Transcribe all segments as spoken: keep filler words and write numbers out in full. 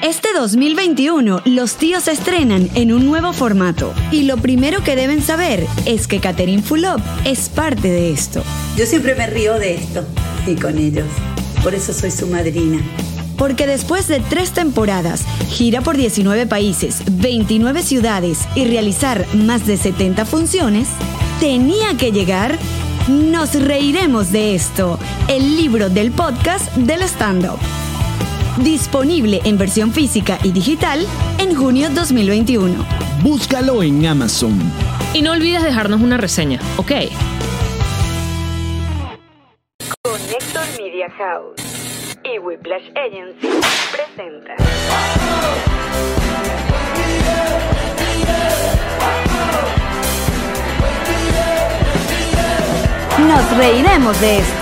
Este dos mil veintiuno, los tíos se estrenan en un nuevo formato. Y lo primero que deben saber es que Catherine Fulop es parte de esto. Yo siempre me río de esto y con ellos. Por eso soy su madrina. Porque después de tres temporadas, gira por diecinueve países, veintinueve ciudades y realizar más de setenta funciones, tenía que llegar Nos reiremos de esto, el libro del podcast del stand-up. Disponible en versión física y digital en junio dos mil veintiuno. Búscalo en Amazon. Y no olvides dejarnos una reseña, ¿ok? Connector Media House y Whiplash Agency presenta Nos reiremos de esto.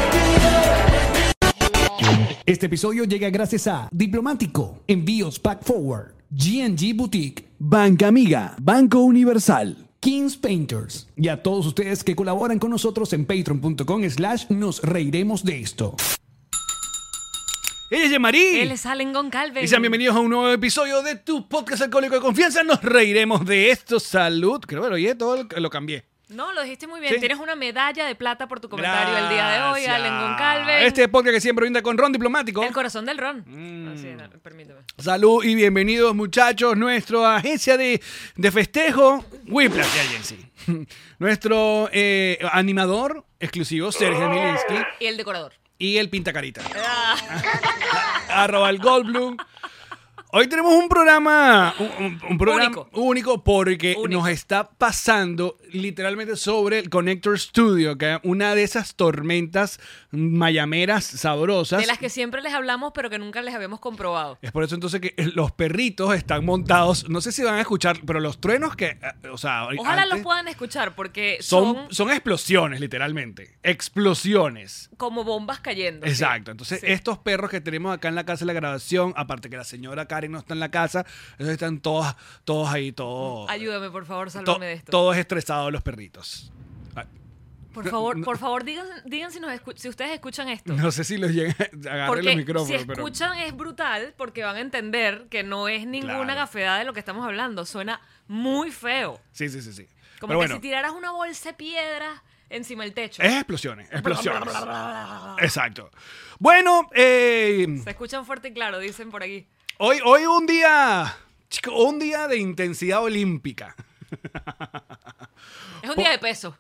Este episodio llega gracias a Diplomático, Envíos Pack Forward, G and G Boutique, Banca Amiga, Banco Universal, Kings Painters y a todos ustedes que colaboran con nosotros en patreon.com slash nos reiremos de esto. Ella es Yemarí. Él es Allen Goncalves. Y sean bienvenidos a un nuevo episodio de tu podcast alcohólico de confianza. Nos reiremos de esto. Salud. Creo que lo oye todo, lo cambié. No, lo dijiste muy bien. ¿Sí? Tienes una medalla de plata por tu comentario Gracias. el día de hoy, Allen Goncalves. Este podcast que siempre brinda con ron diplomático. El corazón del ron. Mm. Así, no, permíteme. Salud y bienvenidos, muchachos. Nuestra agencia de, de festejo, Whiplash Agency. Nuestro eh, animador exclusivo, Sergio Milinsky. Y el decorador. Y el pintacarita. Ah. Arroba el Goldblum. Hoy tenemos un programa, un, un, un programa Único. único porque Único. nos está pasando literalmente sobre el Connector Studio, que es una de esas tormentas mayameras sabrosas. De las que siempre les hablamos, pero que nunca les habíamos comprobado. Es por eso entonces que los perritos están montados, no sé si van a escuchar, pero los truenos que, o sea, Ojalá antes los puedan escuchar, porque son, son, son explosiones, literalmente. Explosiones. como bombas cayendo. Exacto. Entonces, Sí. estos perros que tenemos acá en la casa de la grabación, aparte que la señora Karen no está en la casa, ellos están todos, todos ahí, todos. Ayúdame, por favor, to- sálvame de esto. Todos estresados los perritos. Ay, Por favor, no- por favor, digan, digan si, nos escu- si ustedes escuchan esto. No sé si los llegan a agarrar Porque los micrófonos, si pero. escuchan es brutal porque van a entender que no es ninguna Claro. gafedad de lo que estamos hablando. Suena muy feo. Sí, sí, sí, sí. Como Pero que bueno, si tiraras una bolsa de piedra encima del techo. es explosiones, explosiones. Exacto. Bueno, eh, Se escuchan fuerte y claro, dicen por aquí. hoy, hoy un día, chico, un día de intensidad olímpica. Es un día de peso.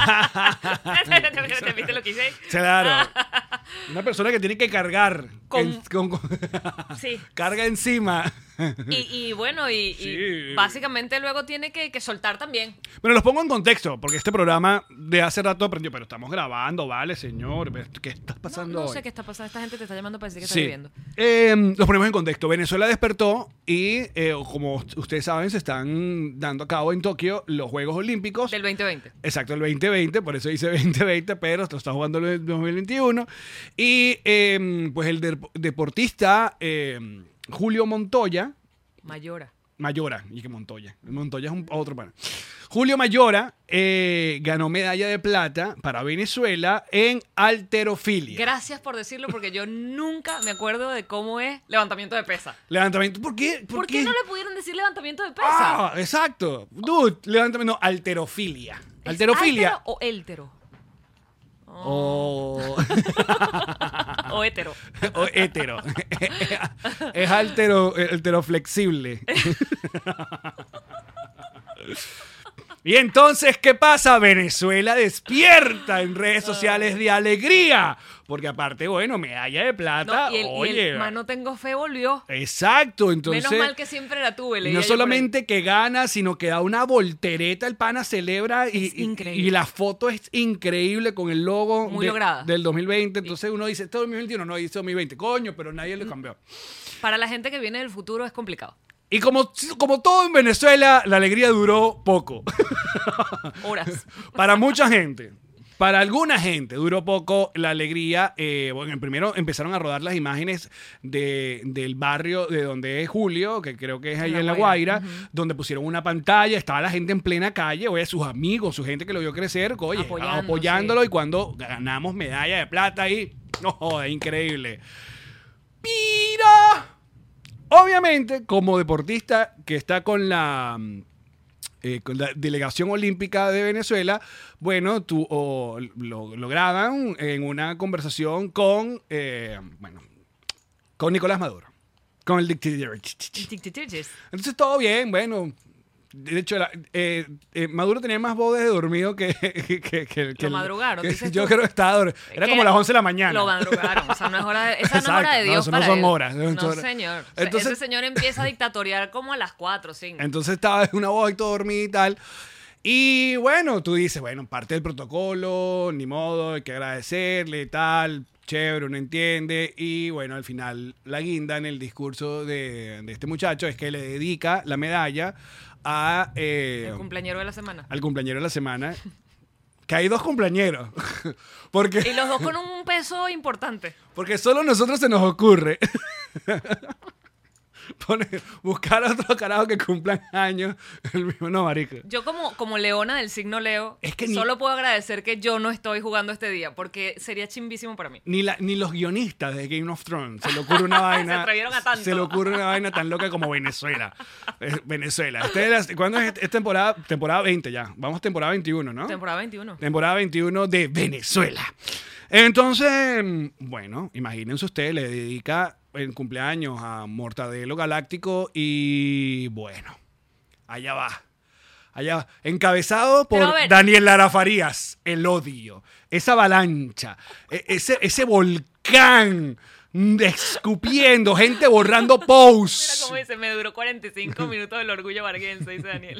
¿Te viste lo que hice? Claro. Una persona que tiene que cargar. Con- en- con- con- Sí. carga encima. Y, y bueno, y, y Sí. básicamente luego tiene que, que soltar también. Bueno, los pongo en contexto, porque este programa de hace rato aprendió, pero estamos grabando, vale, señor. ¿Qué está No, pasando no hoy? sé qué está pasando. Esta gente te está llamando para decir que está Sí. viviendo. Eh, los ponemos en contexto. Venezuela despertó y, eh, como ustedes saben, se están dando a cabo en Tokio los Juegos Olímpicos. Del veinte veinte. Exacto, el veinte veinte, por eso dice veinte veinte, pero lo está jugando el dos mil veintiuno. Y eh, pues el de- deportista eh, Julio Montoya, Mayora. Mayora, y que Montoya. Montoya es un, otro pana. Julio Mayora eh, ganó medalla de plata para Venezuela en halterofilia. Gracias por decirlo porque yo nunca me acuerdo de cómo es levantamiento de pesa. Levantamiento. ¿Por qué? ¿Por, qué no le pudieron decir levantamiento de pesa? Ah, exacto. Dude, levantamiento. No, halterofilia. ¿Es Halterofilia. altero o éltero? O, O hétero. o hétero. Es altero, alteroflexible. Y entonces, ¿qué pasa? Venezuela despierta en redes sociales de alegría. Porque aparte, bueno, medalla de plata. No, y el, y oye, el más no tengo fe volvió. exacto. Entonces, Menos mal que siempre la tuve. leía no yo por ahí. solamente que gana, sino que da una voltereta, el pana celebra y, Es y- increíble. y la foto es increíble con el logo Muy de- lograda. del dos mil veinte. Entonces uno dice, ¿este dos mil veintiuno? No, dice dos mil veinte. Coño, pero nadie le cambió. Para la gente que viene del futuro es complicado. Y como, como todo en Venezuela, la alegría duró poco. Horas. Para mucha gente. Para alguna gente duró poco la alegría. Eh, bueno, primero empezaron a rodar las imágenes de, del barrio de donde es Julio, que creo que es ahí En La en La Guaira. Guaira, donde pusieron una pantalla, estaba la gente en plena calle, oye, sus amigos, su gente que lo vio crecer, oye, Apoyando, apoyándolo, sí. y cuando ganamos medalla de plata ahí, no, joder, increíble. Mira, Obviamente, como deportista que está con la... Eh, con la delegación olímpica de Venezuela, bueno, tú o, lo, lo graban en una conversación con, eh, bueno, con Nicolás Maduro, con el dictador. Entonces todo bien, bueno. De hecho, la, eh, eh, Maduro tenía más voz de dormido que... que, que, que lo madrugaron, que, dices yo tú. creo que estaba dormido. Era como las once de la mañana. Lo madrugaron, o sea, no es hora de, esa Exacto, no es hora de no, Dios eso no para son él. horas, no No, son horas. señor. Entonces- Ese señor empieza a dictatoriar como a las cuatro, cinco. Entonces estaba en una voz y todo dormido y tal. Y bueno, tú dices, bueno, parte del protocolo, ni modo, hay que agradecerle y tal. Chévere, uno entiende. Y bueno, al final la guinda en el discurso de, de este muchacho es que le dedica la medalla a... eh, El cumpleañero de la semana. al cumpleañero de la semana. Que hay dos cumpleañeros. Porque, Y los dos con un peso importante. porque solo a nosotros se nos ocurre poner, buscar a otro carajo que cumplan años. El mismo, no, marico. Yo como, como leona del signo Leo, Es que ni- solo puedo agradecer que yo no estoy jugando este día, porque sería chimbísimo para mí. Ni, la, ni los guionistas de Game of Thrones se le ocurre una vaina. Se atrevieron a tanto. Se le ocurre una vaina tan loca como Venezuela. Eh, Venezuela. Este es la- ¿Cuándo es, es temporada? Temporada veinte ya. Vamos temporada veintiuno, ¿no? Temporada veintiuno. Temporada veintiuno de Venezuela. Entonces, bueno, imagínense ustedes, le dedica el cumpleaños a Mortadelo Galáctico y bueno, allá va. Allá va. Encabezado por Pero a ver. Daniel Lara Farías, el odio, esa avalancha, e- ese, ese volcán mm, escupiendo, gente borrando Mira posts. cómo dice, me duró cuarenta y cinco minutos el orgullo varguense, dice Daniel.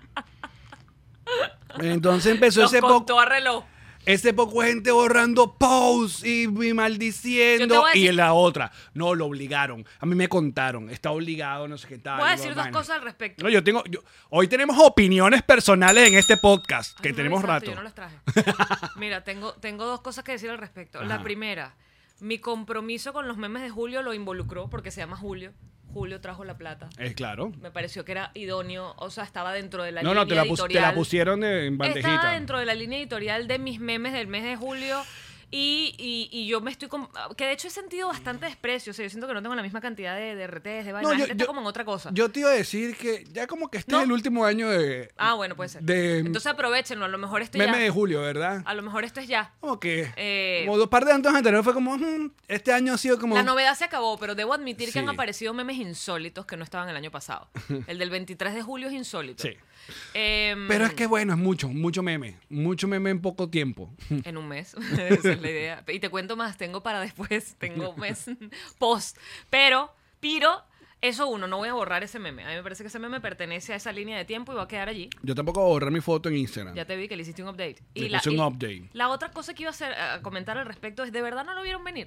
Entonces empezó Los ese poco. contó a reloj. Ese poco de gente borrando posts y, y Yo te maldiciendo. voy a Y decir- en la otra, no, lo obligaron. A mí me contaron, está obligado, no sé qué tal. Voy a y decir va- dos vaina. cosas al respecto. No, yo tengo. yo- hoy tenemos opiniones personales en este podcast, que Ay, no tenemos me avisaste, rato. Yo no las traje. Mira, tengo, tengo dos cosas que decir al respecto. La Ajá. primera, mi compromiso con los memes de Julio lo involucró porque se llama Julio. Julio trajo la plata. Es claro. Me pareció que era idóneo, o sea, estaba dentro de la No, línea no, te la, pus- te editorial. la pusieron de, en Estaba bandejita. dentro de la línea editorial de mis memes del mes de julio. Y, y, y yo me estoy... com- que de hecho he sentido bastante desprecio. O sea, yo siento que no tengo la misma cantidad de, de R Ts, de vainas. No, La yo- gente está yo- como en otra cosa. Yo te iba a decir que ya como que este ¿No? es el último año de. ah, bueno, puede ser. de Entonces aprovechenlo. A lo mejor esto meme ya... de julio, ¿verdad? A lo mejor esto es ya. Como que. Eh, como dos par de años anteriores fue como. "Mm, este año ha sido como. La novedad se acabó, pero debo admitir que han Sí. aparecido memes insólitos que no estaban el año pasado. El del veintitrés de julio es insólito. Sí. Em, Pero es que bueno, es mucho, mucho meme. Mucho meme en poco tiempo. En un mes, esa es la idea. Y te cuento más, tengo para después, tengo un mes post. Pero, pero, eso uno, no voy a borrar ese meme. A mí me parece que ese meme pertenece a esa línea de tiempo y va a quedar allí. Yo tampoco voy a borrar mi foto en Instagram. Ya te vi que le hiciste un update. Le la, puse un y update. la otra cosa que iba a, hacer, a comentar al respecto es, ¿de verdad no lo vieron venir?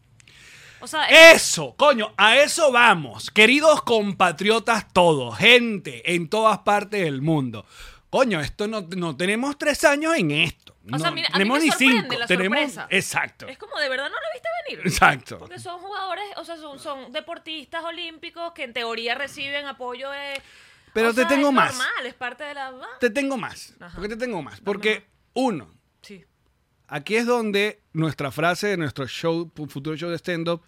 O sea, Eso, coño, a eso vamos. Queridos compatriotas todos, gente en todas partes del mundo. Coño, esto no, no tenemos tres años en esto. O sea, No mira, a mí tenemos me ni sorprende cinco. la tenemos, sorpresa. exacto. es como, ¿de verdad no lo viste venir? Exacto. Porque son jugadores, o sea, son, son deportistas olímpicos que en teoría reciben apoyo de... Pero o te sea, tengo es más. normal, es parte de la... ah, Te tengo más. Ajá. ¿Por qué te tengo más? Dame Porque, más. uno, Sí. aquí es donde nuestra frase de nuestro show, futuro show de stand-up,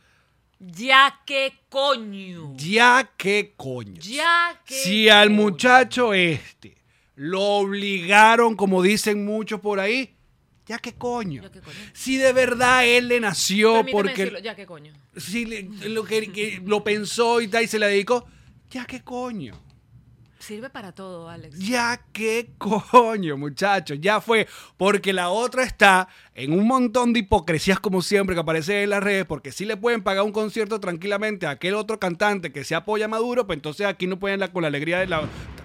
Ya que coño. ya que coño. Ya que Si al coño. muchacho este lo obligaron, como dicen muchos por ahí, ya que coño. Ya que coño. Si de verdad él le nació Permíteme porque decirlo, ya que coño. si le- lo que, que lo pensó y tal y se le dedicó, ya que coño. Sirve para todo, Alex. Ya que coño, muchachos, ya fue. Porque la otra está en un montón de hipocresías como siempre que aparece en las redes, porque sí le pueden pagar un concierto tranquilamente a aquel otro cantante que se apoya a Maduro, pues entonces aquí no pueden la, con la alegría de la...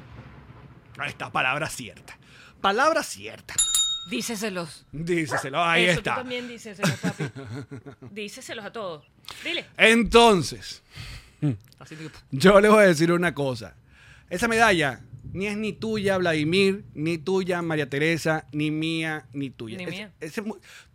Ahí está, palabra cierta. Palabra cierta. Díceselos. Díceselo, ahí Eso, está. Tú también díceselos, papi. Díceselos a todos. Dile. Entonces, Así que... yo les voy a decir una cosa. Esa medalla ni es ni tuya, Vladimir, ni tuya, María Teresa, ni mía, ni tuya. Ni Es- mía. ese mu-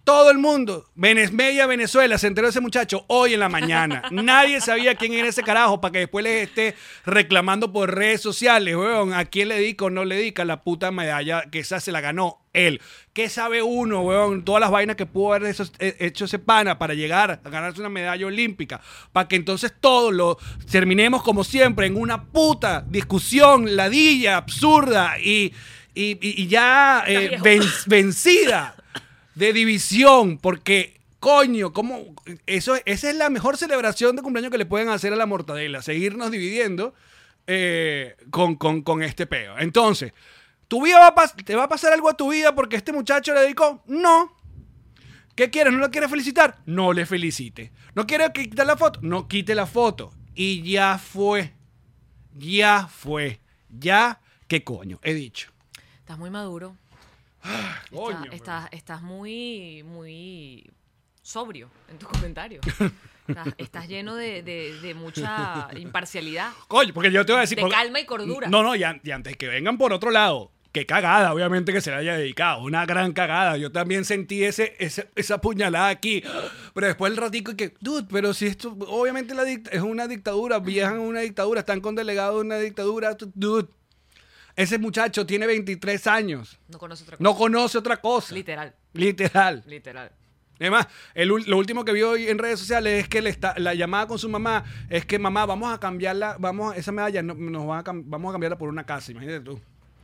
todo el mundo, Venez- media Venezuela, se enteró de ese muchacho hoy en la mañana. Nadie sabía quién era ese carajo para que después les esté reclamando por redes sociales, weón, a quién le dedica o no le dedica la puta medalla, que esa se la ganó él. ¿Qué sabe uno, weón? Todas las vainas que pudo haber hecho, hecho ese pana para llegar a ganarse una medalla olímpica, para que entonces todos lo terminemos como siempre en una puta discusión ladilla, absurda y, y, y- y ya eh, ven- vencida de división, porque coño, ¿cómo? Eso, esa es la mejor celebración de cumpleaños que le pueden hacer a la mortadela, seguirnos dividiendo eh, con, con, con este peo. Entonces, ¿tu vida va a pas- ¿te va a pasar algo a tu vida porque este muchacho le dedicó? No. ¿Qué quieres? ¿No lo quieres felicitar? No le felicite. ¿No quiere quitar la foto? No quite la foto. Y ya fue. Ya fue. Ya, ¿qué coño? He dicho. Estás muy maduro. Coño, Está- estás, estás muy, muy sobrio en tus comentarios. Estás, estás lleno de, de- de mucha imparcialidad. Coño, porque yo te voy a decir... De porque- calma y cordura. No, no, y, an- y antes que vengan por otro lado, qué cagada, obviamente, que se le haya dedicado. Una gran cagada. Yo también sentí ese, ese- esa puñalada aquí. Pero después el ratico que, dude, pero si esto, obviamente la dict- es una dictadura, viajan en una dictadura, están con delegados de una dictadura, tu- dude. Ese muchacho tiene veintitrés años. No conoce otra cosa. No conoce otra cosa. Literal, Literal. literal. Además, el ul- lo último que vio hoy en redes sociales es que le está, la llamada con su mamá es que mamá, vamos a cambiarla, vamos, esa medalla no- nos va a cam- vamos a cambiarla por una casa, imagínate tú.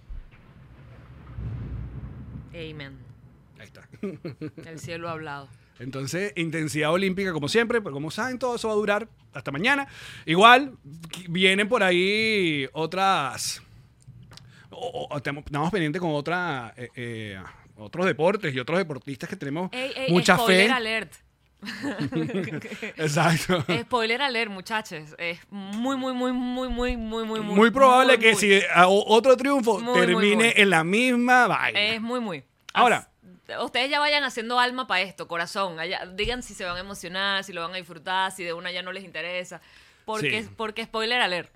Amen. Ahí está. El cielo ha hablado. Entonces, intensidad olímpica como siempre, pero como saben, todo eso va a durar hasta mañana. Igual, qu- vienen por ahí otras... o- o- estamos, estamos pendientes con otra, eh, eh, otros deportes y otros deportistas que tenemos Ey, ey, mucha spoiler fe. alert. Exacto. Spoiler alert, muchachos. Es muy, muy, muy, muy, muy, muy, muy, Muy probable muy, que muy. si a- o- otro triunfo Muy, muy, termine muy. en la misma vaina. Es muy, muy. Ahora. As- Ustedes ya vayan haciendo alma para esto, corazón. Allá- digan si se van a emocionar, si lo van a disfrutar, si de una ya no les interesa. Porque, Sí. porque spoiler alert.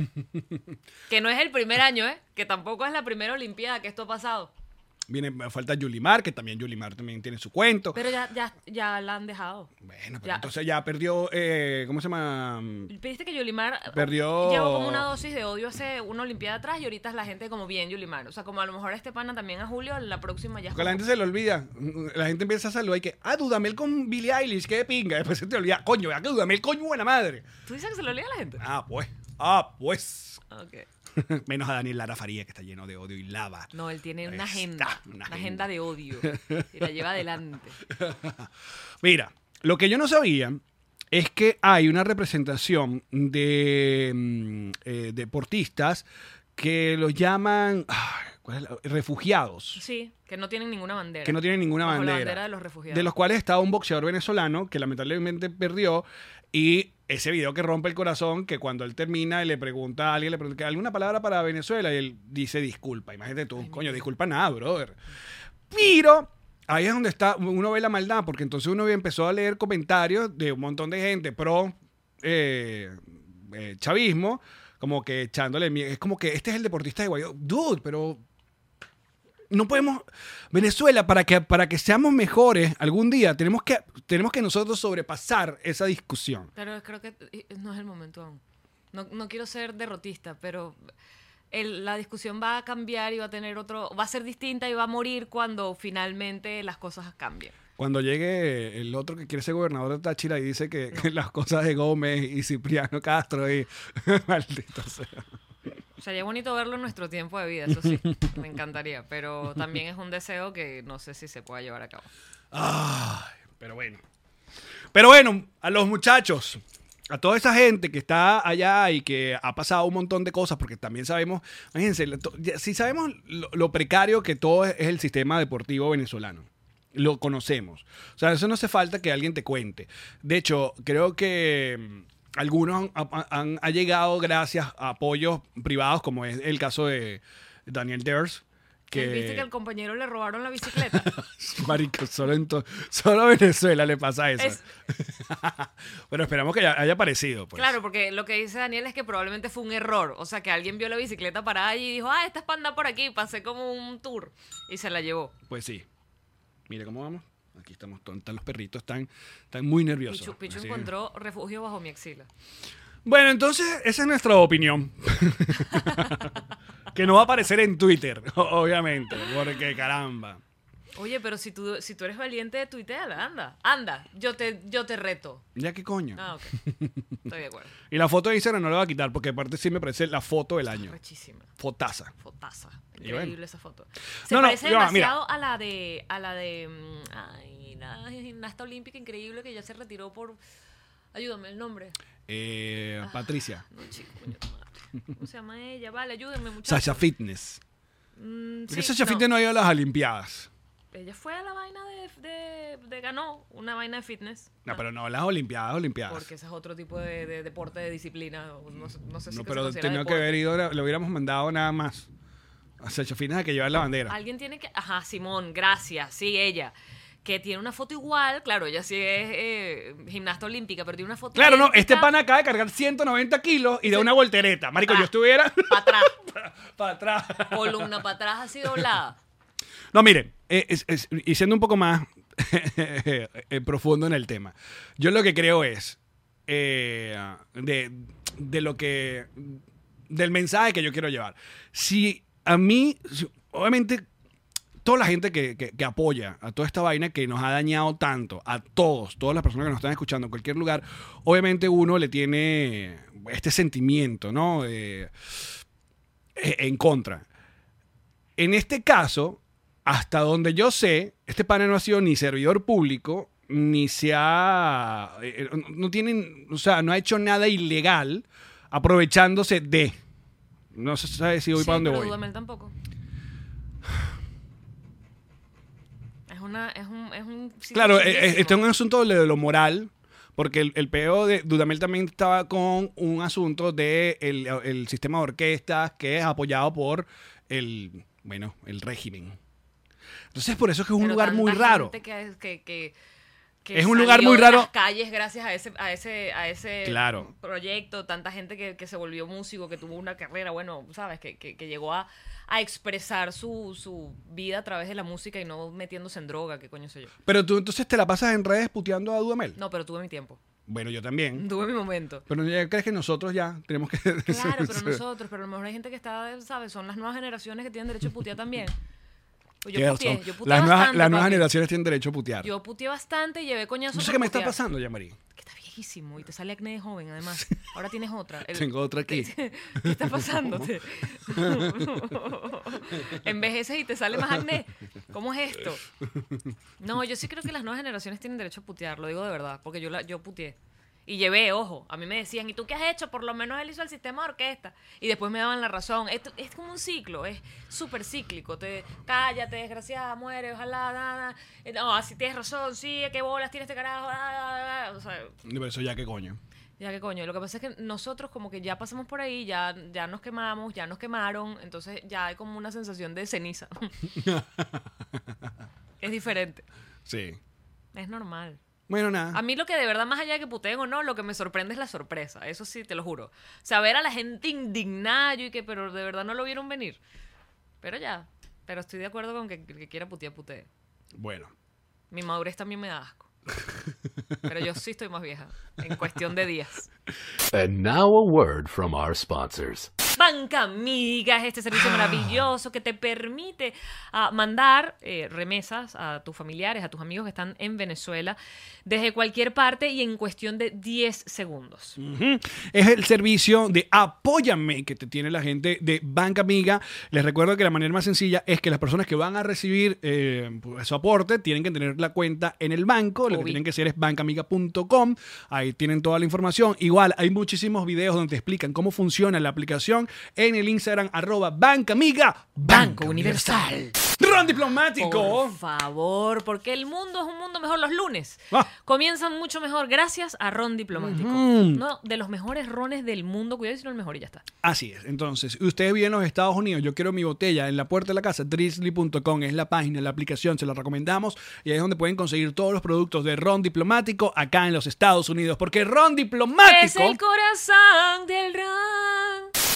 Que no es el primer año, ¿eh? Que tampoco es la primera Olimpiada que esto ha pasado. Viene, falta Yulimar, que también Yulimar también tiene su cuento. Pero ya, ya, ya la han dejado. Bueno, pero Ya. entonces ya perdió, eh, ¿cómo se llama? Viste que Yulimar eh, Perdió- llevó como una dosis de odio hace una Olimpiada atrás y ahorita es la gente como bien Yulimar. O sea, como a lo mejor este pana también a Julio, la próxima ya es Porque la como- gente se le olvida. La gente empieza a saludar y que, ah, Dudamel con Billie Eilish, qué de pinga. Después se te olvida, coño, vea que Dudamel, coño, buena madre. ¿Tú dices que se lo olvida a la gente? Ah, pues. Ah, pues. Ok. Menos a Daniel Lara Faría, que está lleno de odio y lava. No, él tiene una Está, agenda. una Una, agenda. agenda de odio. Y la lleva adelante. Mira, lo que yo no sabía es que hay una representación de mm, eh, deportistas que los llaman ay, ¿cuál es la- refugiados. Sí, que no tienen ninguna bandera. Que no tienen ninguna Bajo bandera. la bandera de los refugiados. De los cuales estaba un boxeador venezolano que lamentablemente perdió. Y ese video que rompe el corazón, que cuando él termina y le pregunta a alguien, le pregunta alguna palabra para Venezuela y él dice disculpa. Imagínate tú, coño, disculpa nada, brother. Pero ahí es donde está, uno ve la maldad, porque entonces uno empezó a leer comentarios de un montón de gente pro eh, eh, chavismo, como que echándole mie- es como que este es el deportista de Guaidó. Dude, pero no podemos Venezuela para que para que seamos mejores algún día tenemos que tenemos que nosotros sobrepasar esa discusión. Pero creo que eh, no es el momento aún. No, no quiero ser derrotista, pero el- la discusión va a cambiar y va a tener otro, va a ser distinta y va a morir cuando finalmente las cosas cambien. Cuando llegue el otro que quiere ser gobernador de Táchira y dice que, que las cosas de Gómez y Cipriano Castro y maldito sea. Sería bonito verlo en nuestro tiempo de vida, eso sí, me encantaría, pero también es un deseo que no sé si se pueda llevar a cabo. Ay, pero bueno. Pero bueno, a los muchachos, a toda esa gente que está allá y que ha pasado un montón de cosas, porque también sabemos, imagínense, lo- to- ya- si sabemos lo, lo precario que todo es, es el sistema deportivo venezolano. Lo conocemos. O sea, eso no hace falta que alguien te cuente. De hecho, creo que mm, algunos han, han- han- ha llegado gracias a apoyos privados, como es el caso de Daniel Ders. Que... ¿Viste que al compañero le robaron la bicicleta? Marico, solo, en to- solo a Venezuela le pasa eso. Es- Pero esperamos que haya, haya aparecido. Pues. Claro, porque lo que dice Daniel es que probablemente fue un error. O sea, que alguien vio la bicicleta parada allí y dijo, ah, esta es para andar por aquí. Pasé como un tour. Y se la llevó. Pues sí. Mire cómo vamos. Aquí estamos, están los perritos, están, están muy nerviosos. Pichu, Pichu Así. encontró refugio bajo mi axila. Bueno, entonces esa es nuestra opinión. Que no va a aparecer en Twitter, obviamente, porque caramba. Oye, pero si tú, si tú eres valiente, tuiteala, anda, anda, yo te, yo te reto. ¿Ya qué coño? Ah, ok. Estoy de acuerdo. Y la foto de Instagram no la voy a quitar porque aparte sí me parece la foto del año. Rechísima. Fotaza. Fotaza. Y Increíble bueno. esa foto. Se No, no, parece ya va, demasiado a la de, a la de, mm, ay, la gimnasta olímpica increíble que ya se retiró por, ayúdame el nombre. Eh, Patricia. No, chico, coño, tu madre. ¿Cómo se llama ella? Vale, ayúdenme, muchachos. Sasha Fitness. Mm, Porque sí, Sasha no. Fitness no ha ido a las Olimpiadas. Ella fue a la vaina de, de, de ganó una vaina de fitness. No, pero no, las Olimpiadas, Olimpiadas. Porque ese es otro tipo de, de deporte, de disciplina. No, sé- no sé si No, que pero se considera tenía que deporte. haber ido, le hubiéramos mandado nada más. A Sasha Fitness a que llevar la bandera. Alguien tiene que... Ajá, Simón, gracias. Sí, ella. Que tiene una foto igual. Claro, ella sí es eh, gimnasta olímpica, pero tiene una foto Claro, no, idéntica este pan acaba de cargar ciento noventa kilos y de una voltereta. Marico, Ah. yo estuviera para atrás. para atrás. Columna para atrás así doblada. No, miren, eh, es- es- y siendo un poco más eh, profundo en el tema, yo lo que creo es eh, de, de lo que, del mensaje que yo quiero llevar. Si a mí, si- obviamente, toda la gente que, que- que apoya a toda esta vaina que nos ha dañado tanto, a todos, todas las personas que nos están escuchando en cualquier lugar, obviamente uno le tiene este sentimiento, ¿no? De- eh, en contra. En este caso, hasta donde yo sé, este panel no ha sido ni servidor público, ni se ha... eh, no tienen, o sea, no ha hecho nada ilegal aprovechándose de... No se sabe si voy Sí, para dónde pero voy. Dudamel tampoco. Es una... Es un... Es un sitio Claro, eh, eh, chulísimo. esto es un asunto de lo moral, porque el, el peo de Dudamel también estaba con un asunto de el, el sistema de orquestas que es apoyado por el, bueno, el régimen. Entonces, por eso es que es un Pero lugar muy tanta raro. gente que, que, que, que Es un lugar salió muy de raro. las calles gracias a ese, a ese, a ese Claro. proyecto, tanta gente que, que se volvió músico, que tuvo una carrera, bueno, sabes, que, que, que llegó a, a expresar su, su vida a través de la música y no metiéndose en droga, qué coño sé yo. Pero tú entonces te la pasas en redes puteando a Dudamel. No, pero tuve mi tiempo, Bueno, yo también. tuve mi momento. Pero ya crees que nosotros ya tenemos que... Claro, pero nosotros, pero a lo mejor hay gente que está, ¿sabes? Son las nuevas generaciones que tienen derecho a putear también. Pues ¿Qué yo son? puteé, yo puteé las nuevas, bastante, las nuevas papi. generaciones tienen derecho a putear. Yo puteé bastante y llevé coñazos. No sé por qué me está putear. pasando, Yamari. Que está viejísimo y te sale acné de joven, además. Ahora tienes otra. El- Tengo otra aquí. ¿Qué está pasándote? Envejeces y te sale más acné. ¿Cómo es esto? No, yo sí creo que las nuevas generaciones tienen derecho a putear, lo digo de verdad, porque yo la, yo puteé. Y llevé, ojo, a mí me decían, ¿y tú qué has hecho? Por lo menos él hizo el sistema de orquesta. Y después me daban la razón. Esto es como un ciclo, es súper cíclico. Te, cállate, desgraciada, muere, ojalá, nada. No, así tienes razón, sí, qué bolas tiene este carajo. ah, ah, ah. O sea, Pero eso ya qué coño. ya que coño, lo que pasa es que nosotros como que ya pasamos por ahí, ya, ya nos quemamos, ya nos quemaron, entonces ya hay como una sensación de ceniza. Es diferente, Sí. es normal. Bueno, nada. A mí lo que de verdad, más allá de que puteen o no, lo que me sorprende es la sorpresa, eso sí, te lo juro. Saber a la gente indignada y que, pero de verdad no lo vieron venir. Pero ya, pero estoy de acuerdo con que el que quiera putear, putee. Bueno. Mi madurez también me da asco. Pero yo sí estoy más vieja, en cuestión de días. And now a word from our sponsors. Banca Amiga es este servicio maravilloso que te permite ah, mandar eh, remesas a tus familiares, a tus amigos que están en Venezuela, desde cualquier parte y en cuestión de diez segundos. Ujú. Es el servicio de Apóyame que te tiene la gente de Banca Amiga. Les recuerdo que la manera más sencilla es que las personas que van a recibir eh, pues, su aporte tienen que tener la cuenta en el banco. Lo que Obvio. tienen que hacer es bancamiga punto com. Ahí tienen toda la información. Igual hay muchísimos videos donde te explican cómo funciona la aplicación en el Instagram arroba bancamiga Banco Universal. Ron Diplomático. Por favor, porque el mundo es un mundo mejor los lunes. Ah. Comienzan mucho mejor gracias a Ron Diplomático. Uno de los mejores rones del mundo. Cuidado si no el mejor y ya está. Así es. Entonces, ustedes viven en los Estados Unidos, yo quiero mi botella en la puerta de la casa, drizzly punto com es la página, la aplicación, se la recomendamos y ahí es donde pueden conseguir todos los productos de Ron Diplomático acá en los Estados Unidos, porque Ron Diplomático... Es el corazón del ron.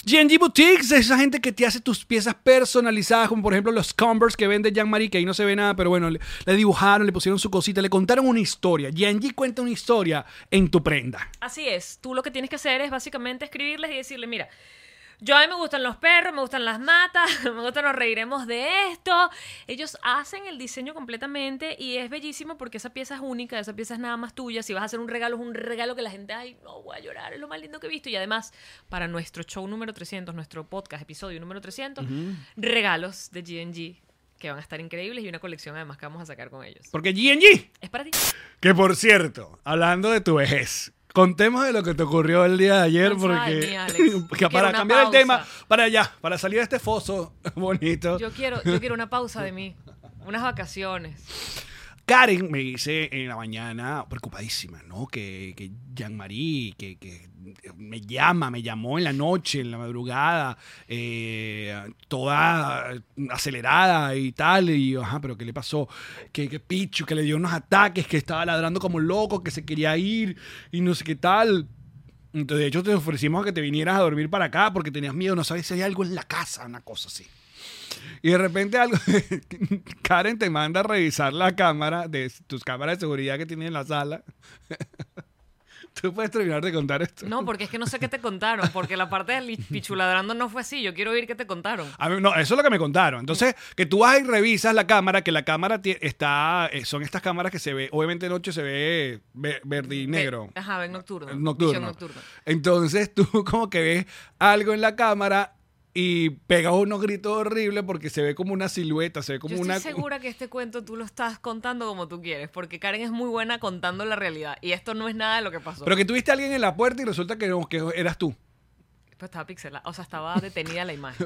G and G Boutiques es esa gente que te hace tus piezas personalizadas, como por ejemplo los Converse que vende Jean-Marie, que ahí no se ve nada, pero bueno, le, le dibujaron, le pusieron su cosita, le contaron una historia. G and G cuenta una historia en tu prenda. Así es. Tú lo que tienes que hacer es básicamente escribirles y decirle, mira, yo a mí me gustan los perros, me gustan las matas, me gustan, nos reiremos de esto. Ellos hacen el diseño completamente y es bellísimo porque esa pieza es única, esa pieza es nada más tuya. Si vas a hacer un regalo, es un regalo que la gente, ay, no voy a llorar, es lo más lindo que he visto. Y además, para nuestro show número trescientos, nuestro podcast, episodio número trescientos, uh-huh. regalos de G and G que van a estar increíbles y una colección además que vamos a sacar con ellos. Porque G and G es para ti. Que por cierto, hablando de tu vejez, contemos de lo que te ocurrió el día de ayer, Ay, porque mi Alex. que para cambiar pausa. el tema, para allá, para salir de este foso bonito. Yo quiero, yo quiero una pausa de mí, unas vacaciones. Karen me dice en la mañana, preocupadísima, ¿no? Que, que Jean-Marie, que, que me llama, me llamó en la noche, en la madrugada, eh, toda acelerada y tal. Y yo, ajá, ¿pero qué le pasó? Que, que Pichu, que le dio unos ataques, que estaba ladrando como loco, que se quería ir y no sé qué tal. Entonces, de hecho, te ofrecimos a que te vinieras a dormir para acá porque tenías miedo, no sabes si hay algo en la casa, una cosa así. Y de repente algo Karen te manda a revisar la cámara de tus cámaras de seguridad que tienes en la sala. ¿Tú puedes terminar de contar esto? No, porque es que no sé qué te contaron, porque la parte del Pichu ladrando no fue así. Yo quiero oír qué te contaron. A mí, no, eso es lo que me contaron. Entonces, que tú vas y revisas la cámara, que la cámara tie- está, eh, son estas cámaras que se ve, obviamente de noche se ve ve- verde y negro. Ve, ajá, ven nocturno. Nocturno. Visión nocturna. Entonces tú como que ves algo en la cámara y pegas unos gritos horribles porque se ve como una silueta, se ve como Yo estoy una... segura que este cuento tú lo estás contando como tú quieres, porque Karen es muy buena contando la realidad y esto no es nada de lo que pasó. Pero que tuviste a alguien en la puerta y resulta que, no, que eras tú. Pues estaba pixelada, o sea, estaba detenida la imagen.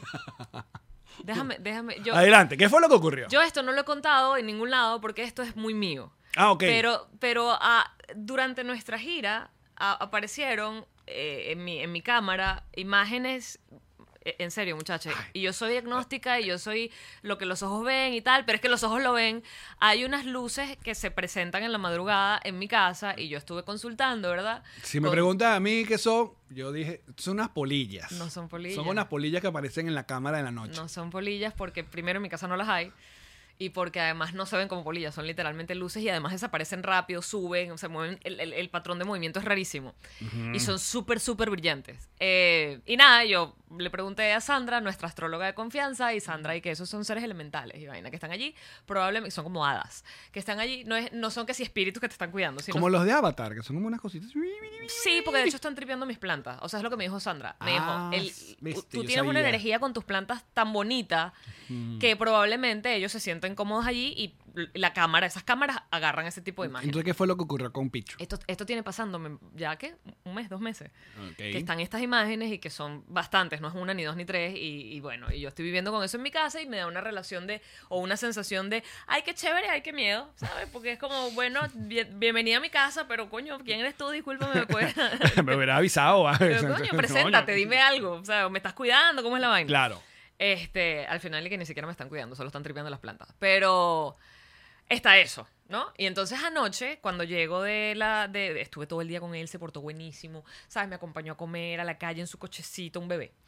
Déjame, déjame. Yo, Adelante, ¿qué fue lo que ocurrió? yo esto no lo he contado en ningún lado porque esto es muy mío. Ah, ok. Pero, pero ah, durante nuestra gira ah, aparecieron eh, en, mi, en mi cámara imágenes. En serio, muchachos. Y yo soy diagnóstica y yo soy lo que los ojos ven y tal, pero es que los ojos lo ven. Hay unas luces que se presentan en la madrugada en mi casa y yo estuve consultando, ¿verdad? Si me Con- preguntas a mí qué son, yo dije, son unas polillas. No son polillas. Son unas polillas que aparecen en la cámara de la noche. No son polillas porque primero en mi casa no las hay y porque además no se ven como polillas, son literalmente luces y además desaparecen rápido, suben, se mueven, el, el- el patrón de movimiento es rarísimo y son súper, súper brillantes. Eh, y nada, yo le pregunté a Sandra, nuestra astróloga de confianza, y Sandra, y que esos son seres elementales y vaina que están allí, probablemente son como hadas, que están allí, no, es, no son que si espíritus que te están cuidando, sino Como los de Avatar, que son como unas cositas. sí, porque de hecho están tripeando mis plantas. O sea, es lo que me dijo Sandra. Me Ah, dijo, el- viste, tú yo tienes una sabía. energía con tus plantas tan bonita que probablemente ellos se sienten cómodos allí y la cámara, esas cámaras agarran ese tipo de imágenes. Entonces, ¿qué fue lo que ocurrió con Pichu? Esto, esto tiene pasándome ya que un mes, dos meses, Ok. que están estas imágenes y que son bastantes, no es una, ni dos, ni tres, y, y bueno, y yo estoy viviendo con eso en mi casa y me da una relación de, o una sensación de, ay, qué chévere, ay, qué miedo, ¿sabes? Porque es como, bueno, bien- bienvenida a mi casa, pero coño, ¿quién eres tú? Discúlpame, ¿me puedes...? Me hubiera avisado. ¿va? Pero, coño, preséntate, Coño. dime algo, o sea, ¿me estás cuidando? ¿Cómo es la vaina? Claro. Este, al final y que ni siquiera me están cuidando, solo están tripeando las plantas. Pero está eso, ¿no? Y entonces anoche, cuando llego de la... De, de- estuve todo el día con él, se portó buenísimo, ¿sabes? Me acompañó a comer a la calle en su cochecito, un bebé.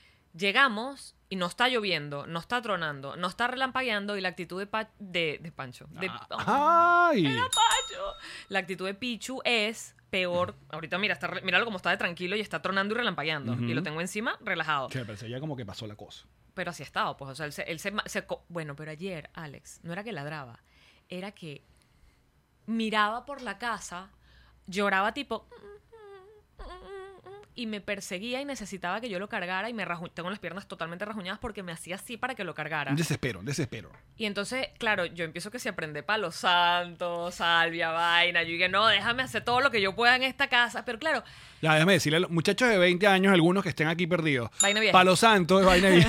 Llegamos y no está lloviendo, no está tronando, no está relampagueando y la actitud de, Pa- de, de Pancho... De, ¡Ay! ¡Era Pancho! La actitud de Pichu es peor. Ahorita mira, está, re- míralo como está de tranquilo y está tronando y relampagueando. Ujú. Y lo tengo encima, relajado. Che, pero ya como que pasó la cosa. Pero así ha estado, pues. O sea, él se, él se, se co- bueno, pero ayer, Alex, no era que ladraba, era que miraba por la casa, lloraba tipo... y me perseguía y necesitaba que yo lo cargara y me raju- tengo las piernas totalmente rajuñadas porque me hacía así para que lo cargara. Un desespero, un desespero. Y entonces, claro, yo empiezo que si aprende palo santo, salvia, vaina. Yo dije, no, déjame hacer todo lo que yo pueda en esta casa. Pero claro, Ya, déjame decirle a los muchachos de veinte años, algunos que estén aquí perdidos. Vaina vieja. Palo Santo es vaina vieja.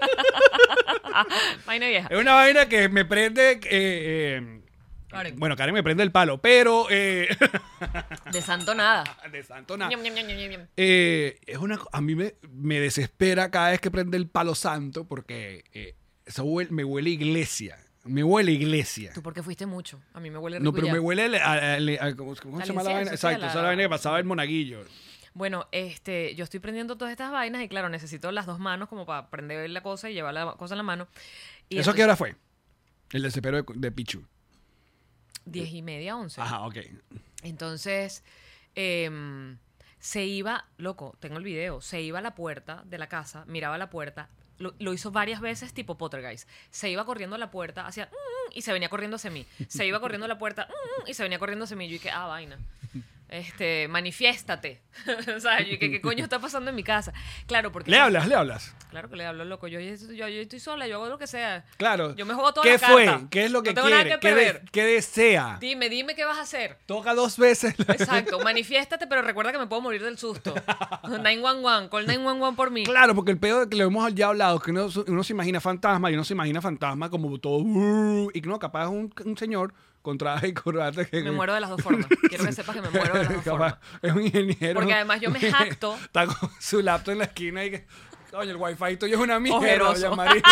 vaina vieja. Es una vaina que me prende... eh, eh, Karen. bueno, Karen me prende el palo, pero... eh, De santo nada. de santo nada. Ñam, ñam, ñam, ñam, ñam. Eh, es una, a mí me, me desespera cada vez que prende el palo santo porque eh, eso huele- me huele a iglesia. Me huele a iglesia. Tú porque fuiste mucho. A mí me huele rico No, pero ya. me huele a... a- a- a- ¿Cómo, cómo Al se llama la vaina? incienso, sí, a Exacto, la- esa es la vaina que pasaba en Monaguillo. Bueno, este, yo estoy prendiendo todas estas vainas y claro, necesito las dos manos como para prender la cosa y llevar la cosa en la mano. Y ¿Eso entonces, qué hora fue? El desespero de, de Pichu. Diez y media, once. Ajá, ok. Entonces, eh, se iba, loco, tengo el video, se iba a la puerta de la casa, miraba la puerta, lo, lo hizo varias veces tipo Poltergeist. Se iba corriendo a la puerta, hacía mm, y se venía corriendo hacia mí. Se iba corriendo a la puerta mm, y se venía corriendo hacia mí. Yo dije, ah, vaina. Este, manifiéstate. O sea, yo dije, ¿qué coño está pasando en mi casa? Claro, porque... ¿Le hablas? ¿Le hablas? Claro que le hablo, loco. Yo, yo, yo, yo estoy sola, yo hago lo que sea. Claro. Yo me juego toda ¿Qué la fue? carta. ¿Qué es lo que No tengo nada quiere? que ¿Qué, perder. de- qué desea? Dime, dime qué vas a hacer. Toca dos veces. Exacto, manifiéstate, pero recuerda que me puedo morir del susto. nueve once, call nueve once por mí. Claro, porque el pedo de que lo hemos ya hablado, que uno, uno se imagina fantasma y uno se imagina fantasma como todo... uh, y que no, capaz es un, un señor con traje y corbata que... Me muero de las dos formas. Quiero que sepas que me muero de las dos capaz formas. es un ingeniero. Porque además yo me jacto. Está con su laptop en la esquina y que... Coño, el wifi tuyo es una mierda. Ojeroso. doña María.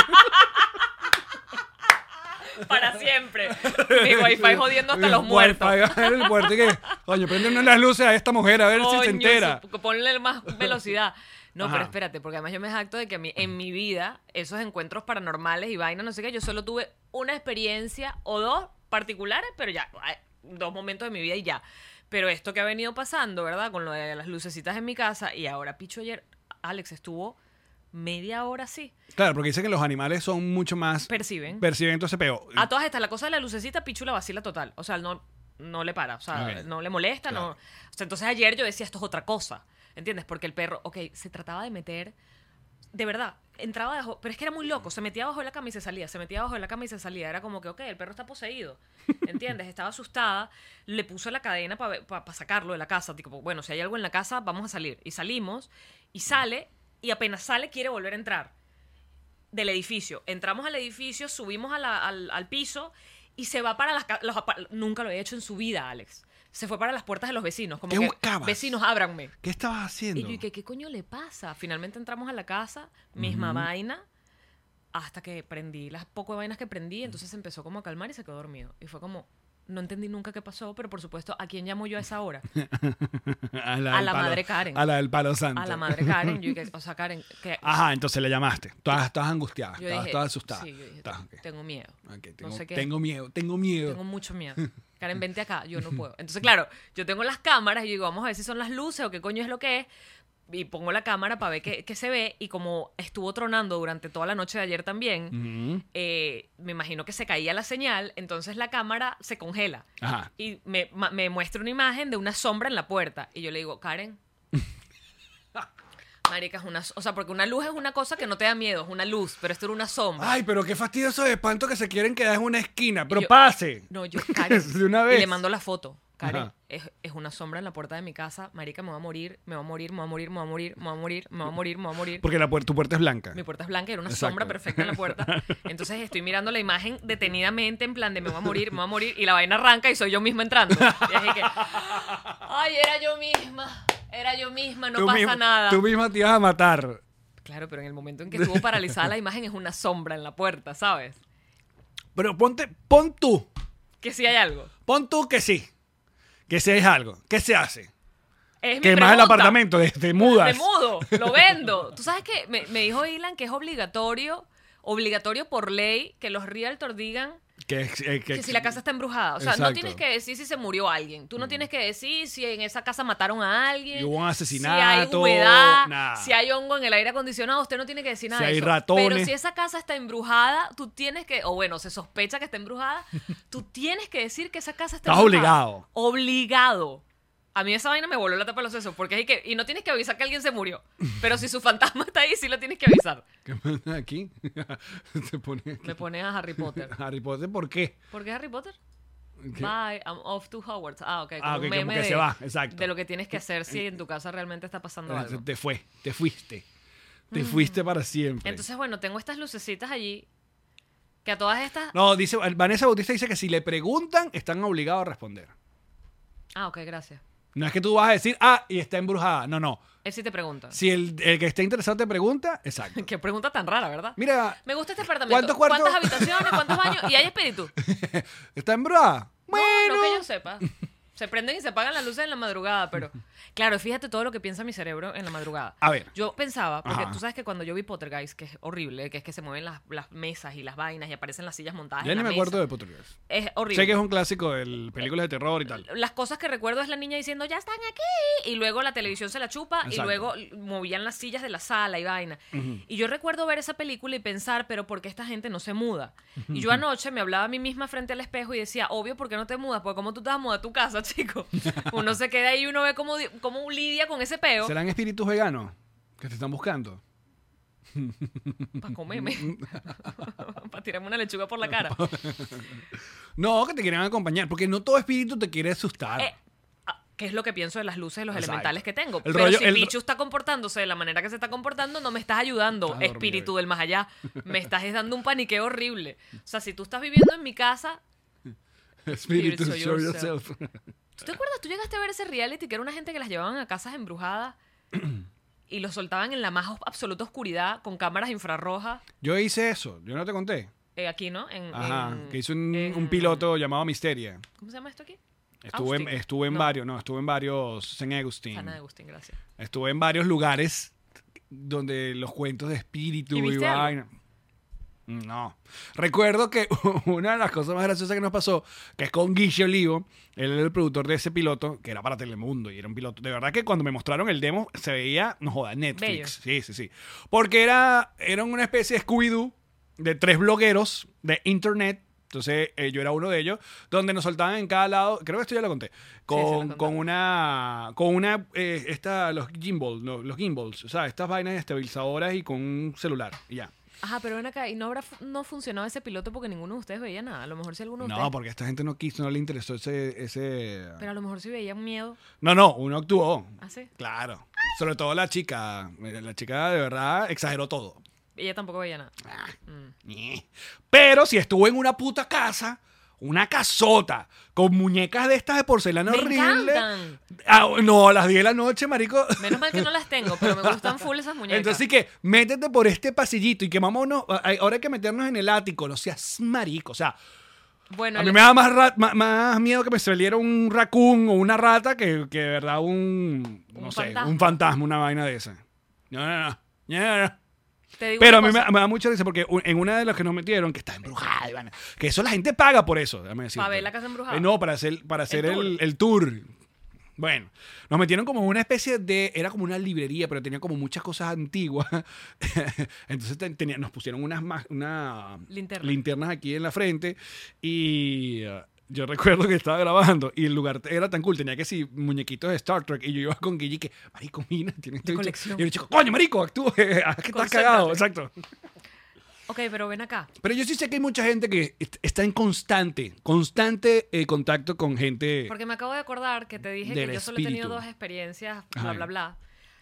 Para siempre. Mi wifi jodiendo hasta los El muertos. wifi en el puerto y que... Coño, préndenos las luces a esta mujer a ver si se Coño, entera. su- ponle más velocidad. No, Ajá. pero espérate, porque además yo me jacto de que a mí, en mi vida, esos encuentros paranormales y vainas, no sé qué, yo solo tuve una experiencia o dos particulares, pero ya, ay, dos momentos de mi vida y ya. Pero esto que ha venido pasando, ¿verdad? Con lo de las lucecitas en mi casa y ahora Picho ayer, Alex estuvo media hora así. Claro, porque dicen que los animales son mucho más... Perciben. Perciben entonces peo. A todas estas, la cosa de la lucecita, Pichu la vacila total. O sea, no, no le para, o sea, Ok. no le molesta, Claro. no. O sea, entonces ayer yo decía, esto es otra cosa, ¿entiendes? Porque el perro, ok, se trataba de meter, de verdad, entraba debajo, pero es que era muy loco, se metía abajo de la cama y se salía, se metía abajo de la cama y se salía, era como que, ok, el perro está poseído, ¿entiendes? Estaba asustada, le puso la cadena para pa, pa sacarlo de la casa, tipo, bueno, si hay algo en la casa, vamos a salir. Y salimos, y sale, y apenas sale, quiere volver a entrar del edificio. Entramos al edificio, subimos a la- al, al piso y se va para las... ca- los apa- nunca lo había hecho en su vida, Alex. Se fue para las puertas de los vecinos. Como ¿Qué que, buscabas? vecinos, ábranme. ¿Qué estabas haciendo? Y yo, ¿y qué, qué coño le pasa? Finalmente entramos a la casa, misma vaina, hasta que prendí las poco de vainas que prendí, entonces se empezó como a calmar y se quedó dormido. Y fue como, no entendí nunca qué pasó, pero por supuesto, ¿a quién llamo yo a esa hora? a a del la palo- madre Karen. A la del palo santo. A la madre Karen. Yo, dije, o sea, Karen, que Ajá, entonces le llamaste. Estabas, estabas angustiada. yo Estabas dije, toda asustada. sí, yo dije, Estabas, ok. tengo miedo. Ok, tengo, no sé qué. tengo miedo, tengo miedo. Tengo mucho miedo. Karen, vente acá, yo no puedo. Entonces, claro, yo tengo las cámaras y yo digo, vamos a ver si son las luces o qué coño es lo que es. Y pongo la cámara para ver qué, qué se ve. Y como estuvo tronando durante toda la noche de ayer también, Ujú. eh, me imagino que se caía la señal, entonces la cámara se congela. Ajá. Y me, ma- me muestra una imagen de una sombra en la puerta. Y yo le digo, Karen. Marica, es una... O sea, porque una luz es una cosa que no te da miedo, es una luz, pero esto era una sombra. Ay, pero qué fastidioso de espanto que se quieren quedar en una esquina. Pero yo- pase. No, yo, Karen. De una vez. Y le mando la foto. Karen, Ajá. es, es una sombra en la puerta de mi casa. Marica, me va a morir, me va a morir, me va a morir, me va a morir, me va a morir, me va a morir, me va a morir. Porque la puer- tu puerta es blanca. Mi puerta es blanca y era una Exacto. sombra perfecta en la puerta. Entonces estoy mirando la imagen detenidamente en plan de me va a morir, me va a morir. Y la vaina arranca y soy yo misma entrando. Y así que, ay, era yo misma. Era yo misma, no Tú pasa misma- nada. Tú misma te ibas a matar. Claro, pero en el momento en que estuvo paralizada la imagen es una sombra en la puerta, ¿sabes? Pero ponte, pon tú. Que sí hay algo. Pon tú que sí. Que sí es algo. ¿Qué se hace? Es mi Que más el pregunta. apartamento, te, te mudas. Me mudo, lo vendo. Tú sabes que me, me dijo Ilan que es obligatorio, obligatorio por ley, que los realtors digan Que, es- eh, que- que si la casa está embrujada. O sea, no Exacto. tienes que decir si se murió alguien. Tú no tienes que decir si en esa casa mataron a alguien. Y hubo un asesinato, Si hay humedad, nada. si hay hongo en el aire acondicionado. Usted no tiene que decir nada Si de hay eso. ratones. Pero si esa casa está embrujada, tú tienes que, o bueno, se sospecha que está embrujada, tú tienes que decir que esa casa está Estás embrujada. obligado. Obligado. A mí esa vaina me voló la tapa de los sesos, porque hay que, y no tienes que avisar que alguien se murió. Pero si su fantasma está ahí, sí lo tienes que avisar. ¿Qué pasa aquí? Se pone aquí. Me pone a Harry Potter. Harry Potter, ¿por qué? ¿Por qué Harry Potter? ¿Qué? Bye, I'm off to Hogwarts. Ah, ok. Como Ah, ok, un como meme que de, se va, exacto. de lo que tienes que hacer si en tu casa realmente está pasando algo. Te fue, te fuiste. Te fuiste para siempre. Entonces, bueno, tengo estas lucecitas allí que a todas estas... No, dice, Vanessa Bautista dice que si le preguntan, están obligados a responder. Ah, ok, gracias. No es que tú vas a decir, ah, y está embrujada. No, no. Él sí te pregunta. Si el, el que esté interesado te pregunta, exacto. Qué pregunta tan rara, ¿verdad? Mira, Me gusta este apartamento. ¿cuántos cuartos? ¿Cuántas habitaciones? ¿Cuántos baños? ¿Y hay espíritu? ¿está embrujada? Bueno. No, no que yo sepa. Se prenden y se apagan las luces en la madrugada, pero... Claro, fíjate todo lo que piensa mi cerebro en la madrugada. A ver. Yo pensaba, porque Ajá. tú sabes que cuando yo vi Poltergeist, que es horrible, que es que se mueven las, las mesas y las vainas y aparecen las sillas montadas Ya en ni la me acuerdo mesa. de Poltergeist. Es horrible. Sé que es un clásico de películas de terror y tal. Las cosas que recuerdo es la niña diciendo, ya están aquí, y luego la televisión se la chupa, Exacto. y luego movían las sillas de la sala y vaina. Uh-huh. Y yo recuerdo ver esa película y pensar, pero ¿por qué esta gente no se muda? Uh-huh. Y yo anoche me hablaba a mí misma frente al espejo y decía, obvio, ¿por qué no te mudas? Porque ¿cómo tú te vas a mudar a tu casa, chico? Uno se queda ahí y uno ve cómo, cómo lidia con ese peo. ¿Serán espíritus veganos que te están buscando? Para comerme. Para tirarme una lechuga por la cara. No, que te quieren acompañar, porque no todo espíritu te quiere asustar. Eh, ¿Qué es lo que pienso de las luces y los Exacto. elementales que tengo? El Pero rollo- si el- Pichu está comportándose de la manera que se está comportando, no me estás ayudando, Estás dormido, espíritu eh. del más allá. Me estás dando un paniqueo horrible. O sea, si tú estás viviendo en mi casa, Espíritu, Show show yourself. yourself. ¿tú te acuerdas? ¿Tú llegaste a ver ese reality que era una gente que las llevaban a casas embrujadas y los soltaban en la más absoluta oscuridad con cámaras infrarrojas? Yo hice eso, yo no te conté. Eh, aquí, ¿no? En, Ajá, en- que hice un, en- un piloto llamado Misteria. ¿Cómo se llama esto aquí? Estuve en, Austin. estuve en No. varios, no, estuve en varios, San Agustín. San Agustín, gracias. Estuve en varios lugares donde los cuentos de espíritu ¿Y y, viste algo? vaina. No. Recuerdo que una de las cosas más graciosas que nos pasó, que es con Guille Olivo, él era el productor de ese piloto, que era para Telemundo, y era un piloto. De verdad que cuando me mostraron el demo, se veía, no joda, Netflix. Sí, sí, sí. Porque era, era una especie de Scooby-Doo de tres blogueros de internet. Entonces, eh, yo era uno de ellos, donde nos soltaban en cada lado, creo que esto ya lo conté, Sí, sí, con, lo contaste. con una, con una, eh, esta, los gimbals, no, los gimbals, o sea, estas vainas estabilizadoras y con un celular, y ya. Ajá, pero ven acá, ¿y no habrá fu- no funcionado ese piloto porque ninguno de ustedes veía nada? A lo mejor si alguno de No, ustedes... porque a esta gente no quiso, no le interesó ese, ese... Pero a lo mejor si veían miedo. No, no, uno actuó. ¿Ah, sí? Claro. Sobre todo la chica, la chica de verdad exageró todo. Ella tampoco veía nada. Ñe. Pero si estuvo en una puta casa, una casota, con muñecas de estas de porcelana ¡Me horrible. encantan! Ah, no, a las diez de la noche, marico. Menos mal que no las tengo, pero me gustan full esas muñecas. Entonces, sí que métete por este pasillito y que vámonos. ay, Ahora hay que meternos en el ático, no seas marico. O sea, bueno, a el- mí me da más, ra- más, más miedo que me saliera un raccoon o una rata que, que de verdad un. No Un sé, fantasma. un fantasma, una vaina de esa. No, no, no. No, no, no. te digo Pero a una mí me, cosa, me da mucha risa porque u- en una de las que nos metieron, que está embrujada, y vaina, que eso la gente paga por eso. déjame decirte. ¿Para ver la casa embrujada? Eh, no, para hacer, para hacer El el, tour. el tour. Bueno, nos metieron como una especie de... Era como una librería, pero tenía como muchas cosas antiguas. Entonces te- tenía- nos pusieron unas más, una, Linterna. linternas aquí en la frente y... uh, yo recuerdo que estaba grabando y el lugar era tan cool, tenía que sí, muñequitos de Star Trek y yo iba con Guille que, marico, mira, tiene este bicho". colección. Y el chico, coño, marico, actúa, que estás Concéntrate. cagado, exacto. Ok, pero ven acá. Pero yo sí sé que hay mucha gente que est- está en constante, constante eh, contacto con gente. Porque me acabo de acordar que te dije Del que yo solo he tenido espíritu. dos experiencias, bla, Ajá. bla, bla.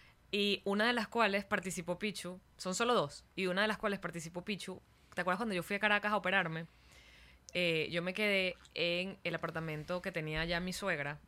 Y una de las cuales participó Pichu. Son solo dos. Y una de las cuales participó Pichu. ¿Te acuerdas cuando yo fui a Caracas a operarme? Eh, yo me quedé en el apartamento que tenía ya mi suegra.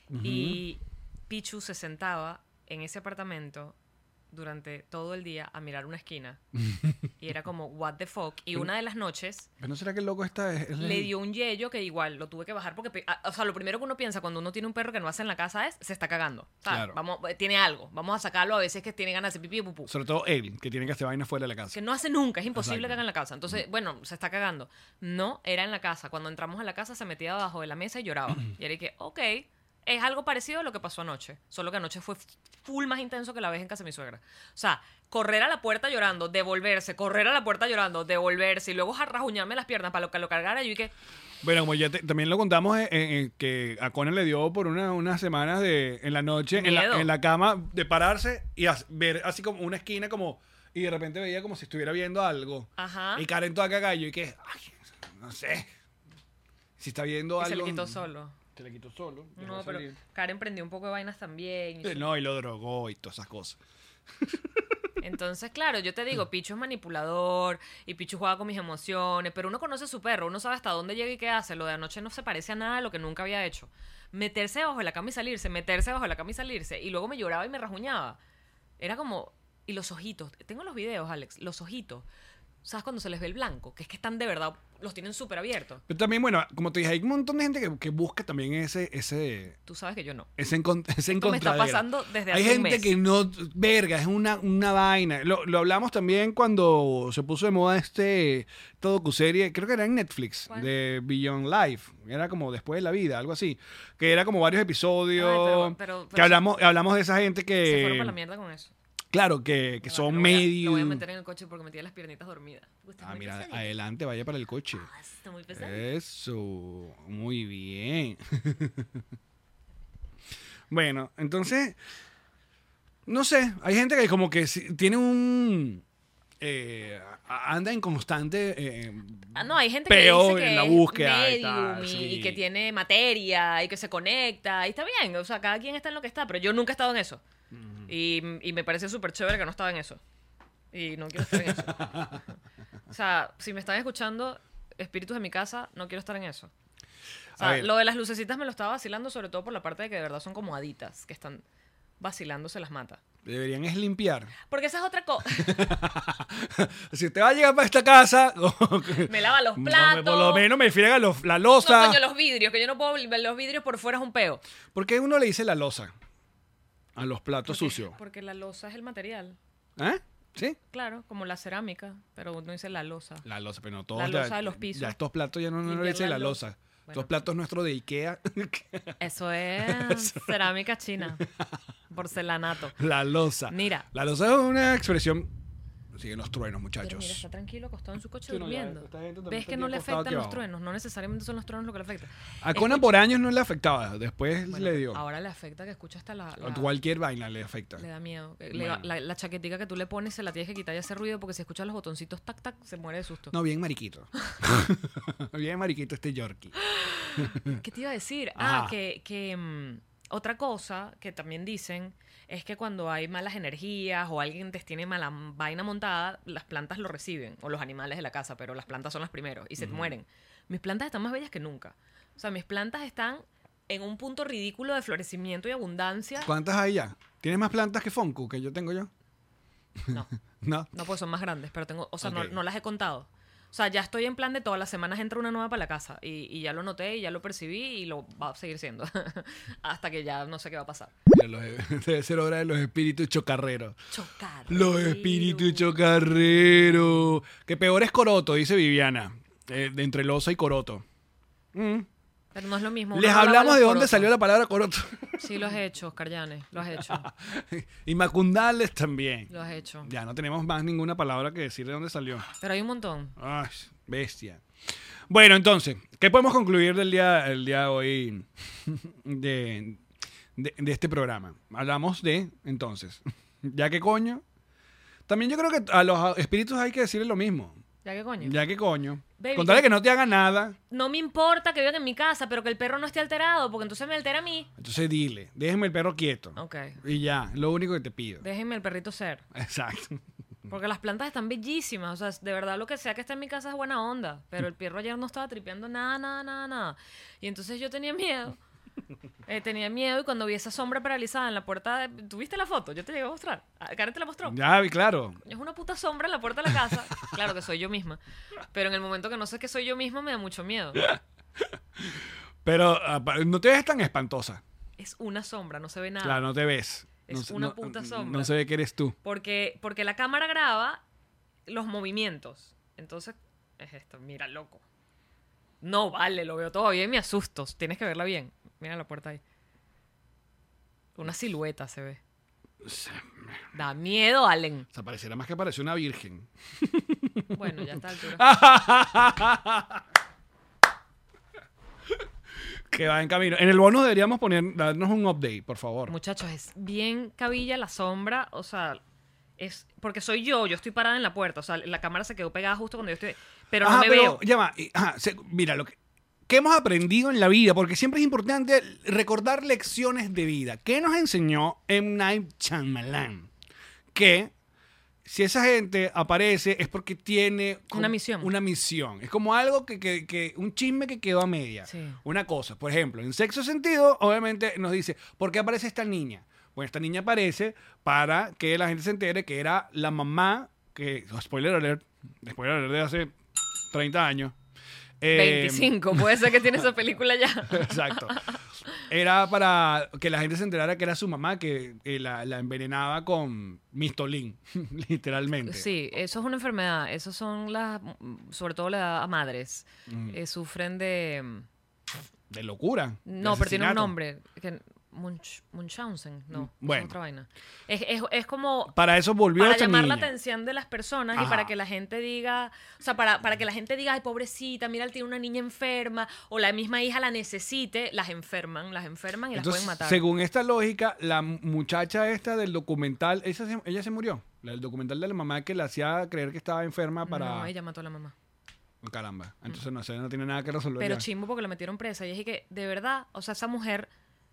Y Pichu se sentaba en ese apartamento durante todo el día a mirar una esquina. Y era como, what the fuck. Y una de las noches ¿Pero no será que el loco está? Es, es le el- dio un yello que igual lo tuve que bajar porque, pe- a- o sea, lo primero que uno piensa cuando uno tiene un perro que no hace en la casa es, se está cagando. ¿sabes? Claro. Vamos, eh, tiene algo. Vamos a sacarlo a veces que tiene ganas de pipí y pupú. Sobre todo él, que tiene que hacer vaina fuera de la casa. Que no hace nunca, es imposible Exacto. que haga en la casa. Entonces, bueno, se está cagando. No, era en la casa. Cuando entramos a la casa se metía debajo de la mesa y lloraba. Y era que, ok, es algo parecido a lo que pasó anoche. Solo que anoche fue full más intenso que la vez en casa de mi suegra. O sea, correr a la puerta llorando, devolverse, correr a la puerta llorando, devolverse y luego rajuñarme las piernas para lo que lo cargara. Yo y que, Bueno, como ya te- también lo contamos, eh, eh, que a Conan le dio por una, unas semanas de, en la noche, en la, Miedo. en la cama, de pararse y as- ver así como una esquina como... Y de repente veía como si estuviera viendo algo. ajá. Y Karen toda cagada y yo y que... Ay, no sé. Si está viendo Y algo... se le quitó solo. Se le quitó solo. dejó No, pero salir. Karen prendió un poco de vainas también. y Eh, No, y lo drogó y todas esas cosas. Entonces, claro, yo te digo, Pichu es manipulador y Pichu juega con mis emociones, pero uno conoce a su perro, uno sabe hasta dónde llega y qué hace. Lo de anoche no se parece a nada de lo que nunca había hecho. Meterse debajo de la cama y salirse, meterse debajo de la cama y salirse, y luego me lloraba y me rajuñaba. Era como... Y los ojitos. Tengo los videos, Alex. Los ojitos ¿sabes cuando se les ve el blanco? Que es que están de verdad, los tienen súper abiertos. Pero también, bueno, como te dije, hay un montón de gente que, que busca también ese, ese, Tú sabes que yo no. ese, encon- ese Esto me está encontradera. pasando desde Hay hace un gente mes. que no, verga, es una, una vaina. Lo, lo hablamos también cuando se puso de moda este, esta docuserie, creo que era en Netflix, ¿Cuál? de Beyond Life. Era como Después de la Vida, algo así. Que era como varios episodios. Ay, pero- pero- que pero- hablamos, hablamos de esa gente que... Se fueron para la mierda con eso. Claro, que, que Ya va, son lo voy a- medio... Lo voy a meter en el coche porque me tiene las piernitas dormidas. Está Ah, muy mira, pesadito. adelante, vaya para el coche. Ah, está muy pesado. Eso, muy bien. Bueno, entonces, no sé, hay gente que como que si- tiene un... eh, a- anda en constante... eh, Ah, no, hay gente peo que dice que en la es búsqueda y medium tal, y, sí. y que tiene materia y que se conecta y está bien, o sea, cada quien está en lo que está, pero yo nunca he estado en eso. y, y me parece súper chévere que no estaba en eso. Y no quiero estar en eso. O sea, si me están escuchando espíritus de mi casa, no quiero estar en eso. O A sea, ver. lo de las lucecitas me lo estaba vacilando sobre todo por la parte de que de verdad son como haditas, que están vacilándose las mata. Deberían es limpiar. Porque esa es otra cosa. Si usted va a llegar para esta casa, Me lava los platos. por lo menos me friega los- la No, losa. coño, los vidrios, que yo no puedo ver los vidrios por fuera es un peo. ¿Por qué uno le dice la losa a los platos Porque- sucios? Porque la losa es el material. ¿Eh? ¿Sí? Claro, como la cerámica, pero uno dice la losa. La losa, pero no todos. La losa ya, de los pisos. Ya estos platos ya no, no le Limpiar dicen la la losa. losa. Bueno. Estos platos nuestros de Ikea. Eso es cerámica china. Porcelanato. La losa. Mira. La losa es una expresión. Siguen los truenos, Pero muchachos. mira, está tranquilo acostado en su coche Sí, no, ya, durmiendo. esta gente también ¿Ves está que no aquí le acostado afectan aquí los abajo. truenos? No necesariamente son los truenos lo que le afecta. A Conan Escucha- por años no le afectaba. Después Bueno, le dio. Ahora le afecta que escucha hasta la... la- Cualquier vaina le afecta. le da miedo. Le Bueno. va- la, la chaquetica que tú le pones se la tienes que quitar y hacer ruido porque si escuchas los botoncitos tac tac se muere de susto. No, bien mariquito. Bien mariquito este Yorkie. ¿Qué te iba a decir? Ajá. Ah, que, que mm, otra cosa que también dicen es que cuando hay malas energías o alguien te tiene mala vaina montada, las plantas lo reciben, o los animales de la casa, pero las plantas son las primeros y se mueren. Mis plantas están más bellas que nunca. O sea, mis plantas están en un punto ridículo de florecimiento y abundancia. ¿Cuántas hay ya? ¿Tienes más plantas que Fonku que yo tengo yo? No, No. no, pues son más grandes, pero tengo, o sea, no- Ok. no, las he contado. O sea, ya estoy en plan de todas las semanas entra una nueva para la casa y, y ya lo noté y ya lo percibí y lo va a seguir siendo hasta que ya no sé qué va a pasar. Mira, los- debe ser hora de los espíritus chocarreros. Chocar. Los espíritus chocarreros. Que peor es coroto, dice Viviana. Eh, de entre losa y coroto. Mm. Pero no es lo mismo. Les uno no lava hablamos los de dónde corotos. salió la palabra coroto. Sí, lo has hecho, Oscar Llanes, lo has hecho, Y macundales también. lo has hecho. Ya no tenemos más ninguna palabra que decir de dónde salió. Pero hay un montón. Ay, bestia. Bueno, entonces, ¿qué podemos concluir del día, el día de hoy de, de, de este programa? Hablamos de, entonces, ¿ya qué coño? También yo creo que a los espíritus hay que decirle lo mismo. ¿Ya qué coño? ¿Ya qué coño? Baby, Contarle que- que no te haga nada. No me importa que vivan en mi casa, pero que el perro no esté alterado, porque entonces me altera a mí. Entonces dile, déjeme el perro quieto. Ok. Y ya, lo único que te pido. Déjenme el perrito ser. Exacto. Porque las plantas están bellísimas. O sea, de verdad lo que sea que esté en mi casa es buena onda. Pero el perro ayer no estaba tripeando nada, nada, nada, nada. Y entonces yo tenía miedo. Eh, tenía miedo y cuando vi esa sombra paralizada en la puerta de... ¿Tuviste la foto? Yo te llegué a mostrar. Ah, Karen te la mostró. Ya, vi, claro. Es una puta sombra en la puerta de la casa. Claro que soy yo misma. Pero en el momento que no sé que soy yo misma me da mucho miedo. Pero ah, pa- no te ves tan espantosa. Es una sombra, no se ve nada. Claro, no te ves. Es No se- una no- puta no sombra. se ve que eres tú. Porque, porque la cámara graba los movimientos. Entonces, es esto. Mira, loco. No, vale, lo veo todo bien y me asusto. Tienes que verla bien. Mira la puerta ahí. Una silueta se ve. Da miedo, Allen. O sea, pareciera más que parece una virgen. Bueno, ya está altura. Que va en camino. En el bonus deberíamos poner, darnos un update, por favor. Muchachos, es bien cabilla la sombra. O sea, es. Porque soy yo, yo estoy parada en la puerta. O sea, la cámara se quedó pegada justo cuando yo estoy. Pero no Ajá, me pero, veo. ya va, y- ajá, se- mira, lo que, ¿qué hemos aprendido en la vida? Porque siempre es importante recordar lecciones de vida. ¿Qué nos enseñó M. Night Shyamalan? Que si esa gente aparece es porque tiene como Una misión. Una misión. Es como algo que, que- que- un chisme que quedó a media. Sí. Una cosa. Por ejemplo, en Sexto Sentido, obviamente nos dice, ¿por qué aparece esta niña? Bueno, esta niña aparece para que la gente se entere que era la mamá, que, oh, spoiler alert, Después de de hace treinta años. Eh, veinticinco, puede ser que tiene esa película ya. Exacto. Era para que la gente se enterara que era su mamá que, que la, la envenenaba con mistolín, literalmente. Sí, eso es una enfermedad. Esos son las, sobre todo las madres, Mm. eh, sufren de... De locura. de No, pero tiene un asesinato. nombre. Que, Munch, Munchausen, no. Bueno. Es otra vaina. Es, es, es como... Para eso volvió Para esta llamar la niña. atención de las personas y Ajá. para que la gente diga, o sea, para, para que la gente diga, ay, pobrecita, mira, él tiene una niña enferma, o la misma hija la necesite, las enferman, las enferman y las Entonces, pueden matar. según esta lógica, la muchacha esta del documental, esa se- ella se murió. La del documental de la mamá que le hacía creer que estaba enferma para... No, ella mató a la mamá. Oh, caramba. Entonces no sé, no tiene nada que resolver. Pero ya. chimbo porque la metieron presa. Y dije que, de verdad, o sea, esa mujer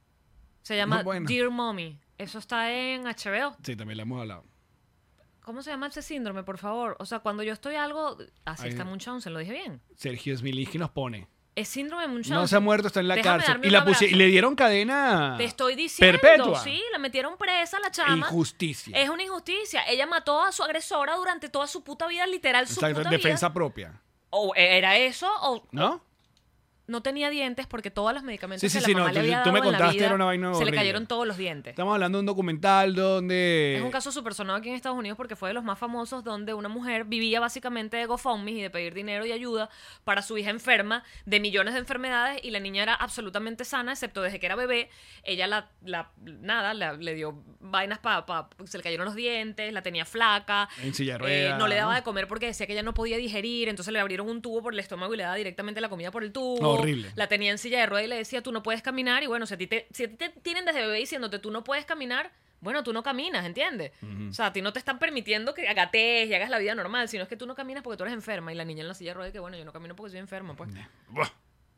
se llama Muy buena. Dear Mommy. Eso está en H B O. Sí, también le hemos hablado. ¿Cómo se llama ese síndrome, por favor? O sea, cuando yo estoy algo... Así Ahí- está Munchausen, lo dije bien. Sergio Smilinski nos pone. Es síndrome de Munchausen. No se ha muerto, está en la Déjame cárcel. darme Y, un la pusi- abrazo. y le dieron cadena Te estoy diciendo, perpetua. sí, la metieron presa la chama. Injusticia. Es una injusticia. Ella mató a su agresora durante toda su puta vida, literal, su Exacto, puta defensa vida. propia. O era eso, o ¿No? no tenía dientes porque todos los medicamentos Sí, sí, que sí, la mamá no, le tú- había tú me dado en la contaste, vida, era una vaina se le horrible. cayeron todos los dientes. Estamos hablando de un documental donde... Es un caso súper sonado aquí en Estados Unidos porque fue de los más famosos donde una mujer vivía básicamente de GoFundMe y de pedir dinero y ayuda para su hija enferma de millones de enfermedades y la niña era absolutamente sana, excepto desde que era bebé. Ella la, la nada, la- le dio vainas para... Pa, se le cayeron los dientes, la tenía flaca. En silla de eh, ruedas. no le daba de comer porque decía que ella no podía digerir, entonces le abrieron un tubo por el estómago y le daba directamente la comida por el tubo. Horrible. La tenía en silla de ruedas y le decía, tú no puedes caminar. Y bueno, si a ti te, si a ti te tienen desde bebé diciéndote, tú no puedes caminar, bueno, tú no caminas, ¿entiendes? O sea, a ti no te están permitiendo que agatees y hagas la vida normal, sino es que tú no caminas porque tú eres enferma. Y la niña en la silla de ruedas, que bueno, yo no camino porque soy enferma, pues. Buah.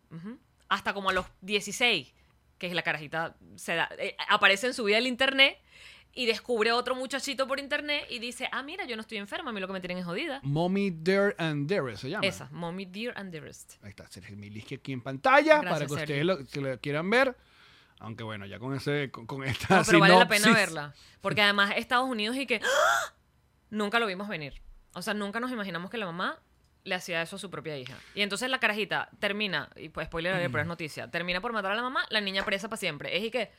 Hasta como a los dieciséis, que es la carajita, se da, eh, aparece en su vida el internet y descubre otro muchachito por internet y dice, ah, mira, yo no estoy enferma, a mí lo que me tienen es jodida. Mommy, Dare and Dare se llama. Esa, Mommy, Dear and Dearest. Ahí está, Sergio Smilinski aquí en pantalla Gracias, para que ustedes Sergio. lo, si lo quieran ver. Aunque bueno, ya con ese con, con esta No, pero vale la pena sinopsis- verla. Porque además Estados Unidos y que ¡ah! Nunca lo vimos venir. O sea, nunca nos imaginamos que la mamá le hacía eso a su propia hija. Y entonces la carajita termina, y pues spoiler alert, pero es noticia, termina por matar a la mamá, la niña presa para siempre. Es y que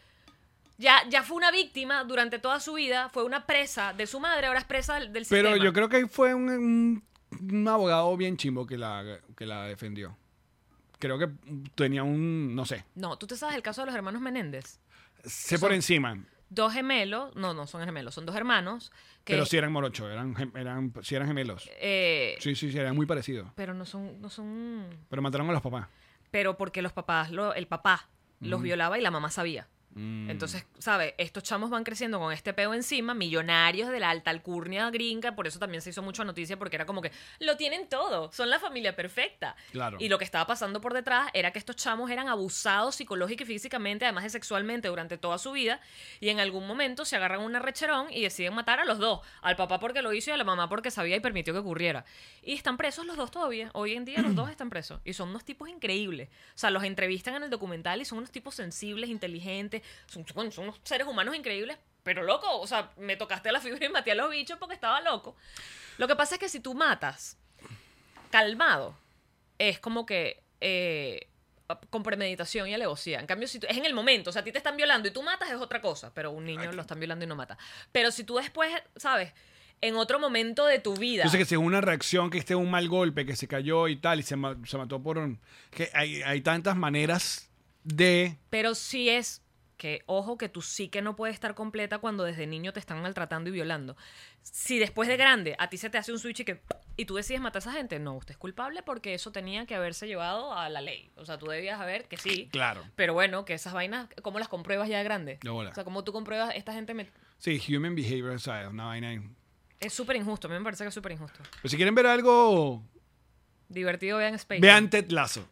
ya, ya fue una víctima durante toda su vida, fue una presa de su madre, ahora es presa del, del Pero sistema. yo creo que fue un, un, un abogado bien chimbo que la, que la defendió. Creo que tenía un, no sé, No, ¿tú te sabes el caso de los hermanos Menéndez? sé por Son- encima. Dos gemelos, no, no son gemelos, son dos hermanos que... Pero sí eran morochos, eran, gem- eran, sí eran gemelos. eh, Sí, sí, sí, eran muy parecidos. Pero no son, no son... Pero mataron a los papás. Pero porque los papás, lo- el papá los violaba y la mamá sabía. Mm. Entonces, ¿sabes? Estos chamos van creciendo con este peo encima, millonarios de la alta alcurnia gringa, por eso también se hizo mucha noticia, porque era como que lo tienen todo, son la familia perfecta. Claro. Y lo que estaba pasando por detrás era que estos chamos eran abusados psicológica y físicamente, además de sexualmente, durante toda su vida, y en algún momento se agarran un arrecherón y deciden matar a los dos, al papá porque lo hizo y a la mamá porque sabía y permitió que ocurriera. Y están presos los dos todavía, hoy en día los dos están presos, y son unos tipos increíbles. O sea, los entrevistan en el documental y son unos tipos sensibles, inteligentes, son, son, son unos seres humanos increíbles, pero loco, o sea, me tocaste la fibra y maté a los bichos porque estaba loco. Lo que pasa es que si tú matas calmado, es como que eh, con premeditación y alevosía. En cambio, si tú, es en el momento, o sea, a ti te están violando y tú matas es otra cosa, pero un niño lo están violando y no mata. Pero si tú después, ¿sabes? En otro momento de tu vida... Yo sé que si es una reacción, que esté un mal golpe, que se cayó y tal, y se, ma- se mató por un... Que hay, hay tantas maneras de... Pero sí es que, ojo, que tu psique no puede estar completa cuando desde niño te están maltratando y violando. Si después de grande a ti se te hace un switch y que y tú decides matar a esa gente, no, usted es culpable porque eso tenía que haberse llevado a la ley. O sea, tú debías saber que sí. Claro. Pero bueno, que esas vainas, ¿cómo las compruebas ya de grande? De bola. O sea, ¿cómo tú compruebas esta gente? Me... Sí, human behavior, o sea, es una vaina... ahí. Es súper injusto, a mí me parece que es súper injusto. Pero si quieren ver algo, Divertido, vean Space. vean Ted Lasso.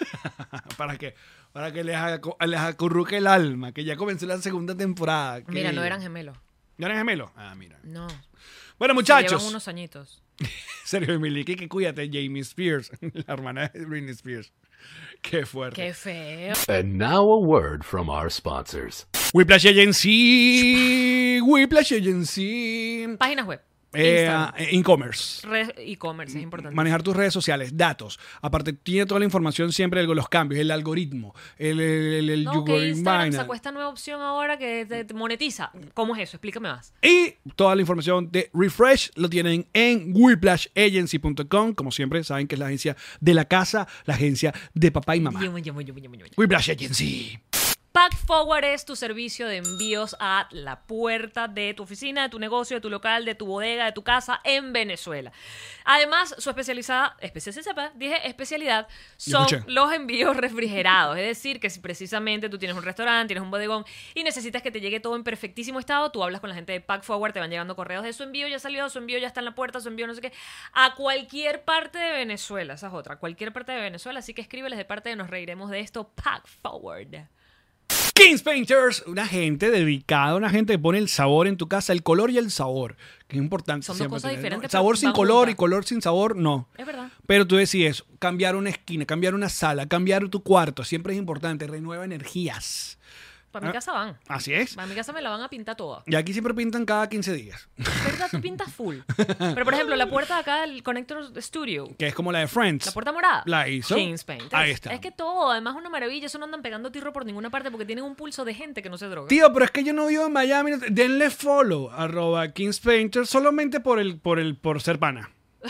para que, para que les, aco- les acurruque el alma, que ya comenzó la segunda temporada. que- Mira, no eran gemelos. ¿No eran gemelos? Ah, mira. No. Bueno, Se muchachos. llevan unos añitos. Sergio Miliki, que cuídate, Jamie Spears, la hermana de Britney Spears. Qué fuerte. Qué feo. And now a word from our sponsors. Whiplash Agency. Whiplash Agency. Páginas web. Eh, Instagram. eh, E-commerce. Re- E-commerce es importante. Manejar tus redes sociales, datos. Aparte, tiene toda la información siempre de los cambios, el algoritmo, el, el, el, el No, que algoritmo, Instagram vaina. sacó esta nueva opción ahora que te, te monetiza. ¿Cómo es eso? Explícame más. Y toda la información de Refresh lo tienen en whiplash agency punto com. Como siempre, saben que es la agencia de la casa, la agencia de papá y mamá. Yum, yum, yum, yum, yum, yum. Whiplash Agency. Pack Forward es tu servicio de envíos a la puerta de tu oficina, de tu negocio, de tu local, de tu bodega, de tu casa en Venezuela. Además, su especializada, especializada, dije especialidad, son escuché. los envíos refrigerados. Es decir, que si precisamente tú tienes un restaurante, tienes un bodegón y necesitas que te llegue todo en perfectísimo estado, tú hablas con la gente de Pack Forward, te van llegando correos de su envío ya salió, su envío ya está en la puerta, su envío no sé qué, a cualquier parte de Venezuela. Esa es otra, a cualquier parte de Venezuela. Así que escríbeles de parte de Nos Reiremos de Esto, Pack Forward. Kings Painters, una gente dedicada, una gente que pone el sabor en tu casa, el color y el sabor, que es importante. Son dos siempre cosas tener, ¿no? diferentes, El sabor pero sin van color juntas. y color sin sabor, no. Es verdad. Pero tú decides cambiar una esquina, cambiar una sala, cambiar tu cuarto, siempre es importante, renueva energías. Para mi Ah. casa van. Así es. Para mi casa me la van a pintar toda. Y aquí siempre pintan cada quince días, ¿Verdad? Tú pintas full. Pero, por ejemplo, la puerta de acá del Connector Studio, que es como la de Friends. la puerta morada. La hizo. Kings Painters. Ahí está. Es que todo, además, una maravilla. Eso no andan pegando tirro por ninguna parte porque tienen un pulso de gente que no se droga. Tío, pero es que yo no vivo en Miami. no- Denle follow, arroba Kings Painter, solamente por el, por el, por ser pana.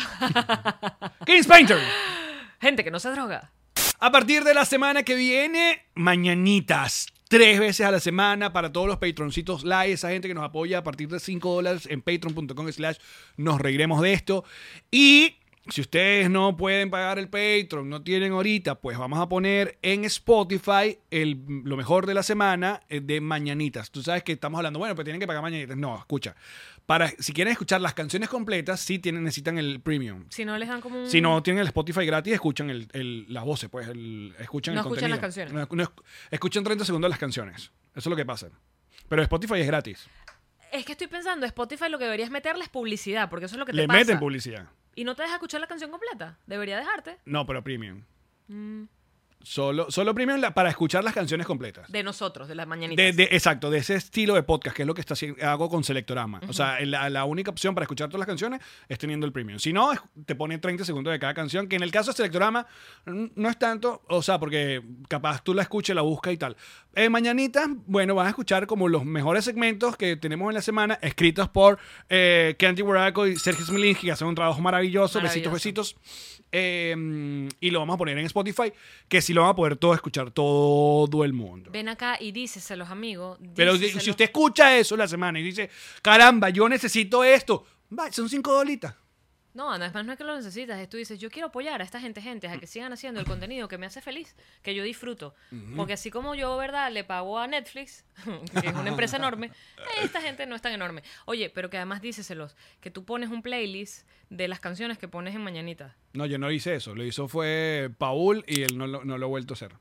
Kings Painter. Gente que no se droga. A partir de la semana que viene, mañanitas. Tres veces a la semana para todos los patroncitos live, esa gente que nos apoya a partir de cinco dólares en patreon punto com slash nos reiremos de esto. Y si ustedes no pueden pagar el Patreon, no tienen ahorita, pues vamos a poner en Spotify el, lo mejor de la semana eh, de mañanitas. Tú sabes que estamos hablando, bueno, pues tienen que pagar mañanitas. No, escucha. Para, si quieren escuchar las canciones completas, sí tienen, necesitan el premium. Si no les dan como un... Si no tienen el Spotify gratis, escuchan el, el- las voces, pues, el, escuchan No el escuchan contenido. las canciones. No, no esc- escuchan treinta segundos las canciones. Eso es lo que pasa. Pero Spotify es gratis. Es que estoy pensando, Spotify lo que deberías meterle es publicidad, porque eso es lo que te Le pasa. meten publicidad. Y no te deja escuchar la canción completa. Debería dejarte. No, pero premium. Mm. Solo, solo premium la- para escuchar las canciones completas. De nosotros, de las mañanitas. De, de- exacto, de ese estilo de podcast, que es lo que está, haci- hago con Selectorama. O sea, la, la única opción para escuchar todas las canciones es teniendo el premium. Si no, es- te pone treinta segundos de cada canción, que en el caso de Selectorama mm, no es tanto, o sea, porque capaz tú la escuches, la buscas y tal. Eh, mañanitas, bueno, vas a escuchar como los mejores segmentos que tenemos en la semana, escritos por eh, Kenty Buraco y Sergio Smilinski, que hacen un trabajo maravilloso. Maravilloso. Besitos, besitos. Eh, y lo vamos a poner en Spotify, que sí lo van a poder todo escuchar todo el mundo. Ven acá y díceselos, amigo. Pero si, díceselos. si usted escucha eso la semana y dice, caramba, yo necesito esto, va, son cinco dolitas. No, además no es que lo necesitas, es tú dices, yo quiero apoyar a esta gente, gente, a que sigan haciendo el contenido que me hace feliz, que yo disfruto. Porque así como yo, ¿verdad? Le pago a Netflix, que es una empresa enorme, esta gente no es tan enorme. Oye, pero que además díceselos, que tú pones un playlist de las canciones que pones en Mañanita. No, yo no hice eso. Lo hizo fue Paul y él no lo, no lo ha vuelto a hacer.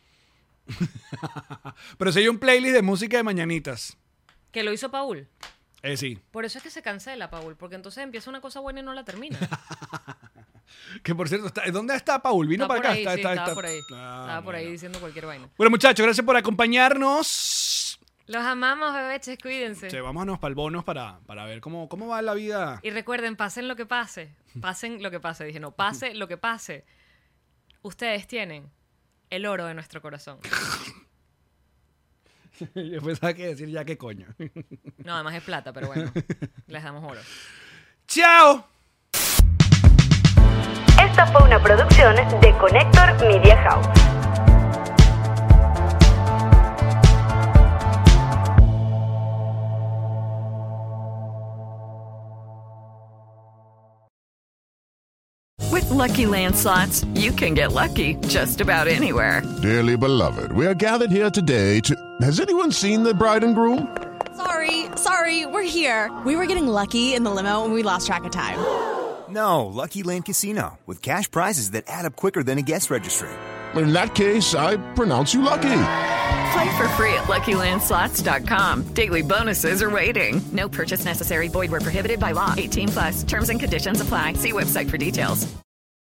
Pero si hay un playlist de música de mañanitas. Que lo hizo Paul. Eh, sí. Por eso es que se cancela, Paul, porque entonces empieza una cosa buena y no la termina. Que por cierto, está, ¿dónde está Paul? Vino Estaba para por acá. ahí, Está- sí, está- estaba está- por ahí. Ah, Estaba por ahí mira. diciendo cualquier vaina. Bueno, muchachos, gracias por acompañarnos. Los amamos, bebeches, cuídense. Sí, vámonos para el bonus para, para ver cómo, cómo va la vida. Y recuerden, pasen lo que pase. Pasen lo que pase. Dije, no, pase lo que pase. Ustedes tienen el oro de nuestro corazón. Yo pensaba que decir ya qué coño. No, además es plata, pero bueno. Les damos oro. ¡Chao! Esta fue una producción de Connector Media House. With Lucky Land Slots, you can get lucky just about anywhere. Dearly beloved, we are gathered here today to... Has anyone seen the bride and groom? Sorry, sorry, we're here. We were getting lucky in the limo and we lost track of time. No, Lucky Land Casino, with cash prizes that add up quicker than a guest registry. In that case, I pronounce you lucky. Play for free at Lucky Land Slots dot com. Daily bonuses are waiting. No purchase necessary. Void where prohibited by law. eighteen plus. Terms and conditions apply. See website for details.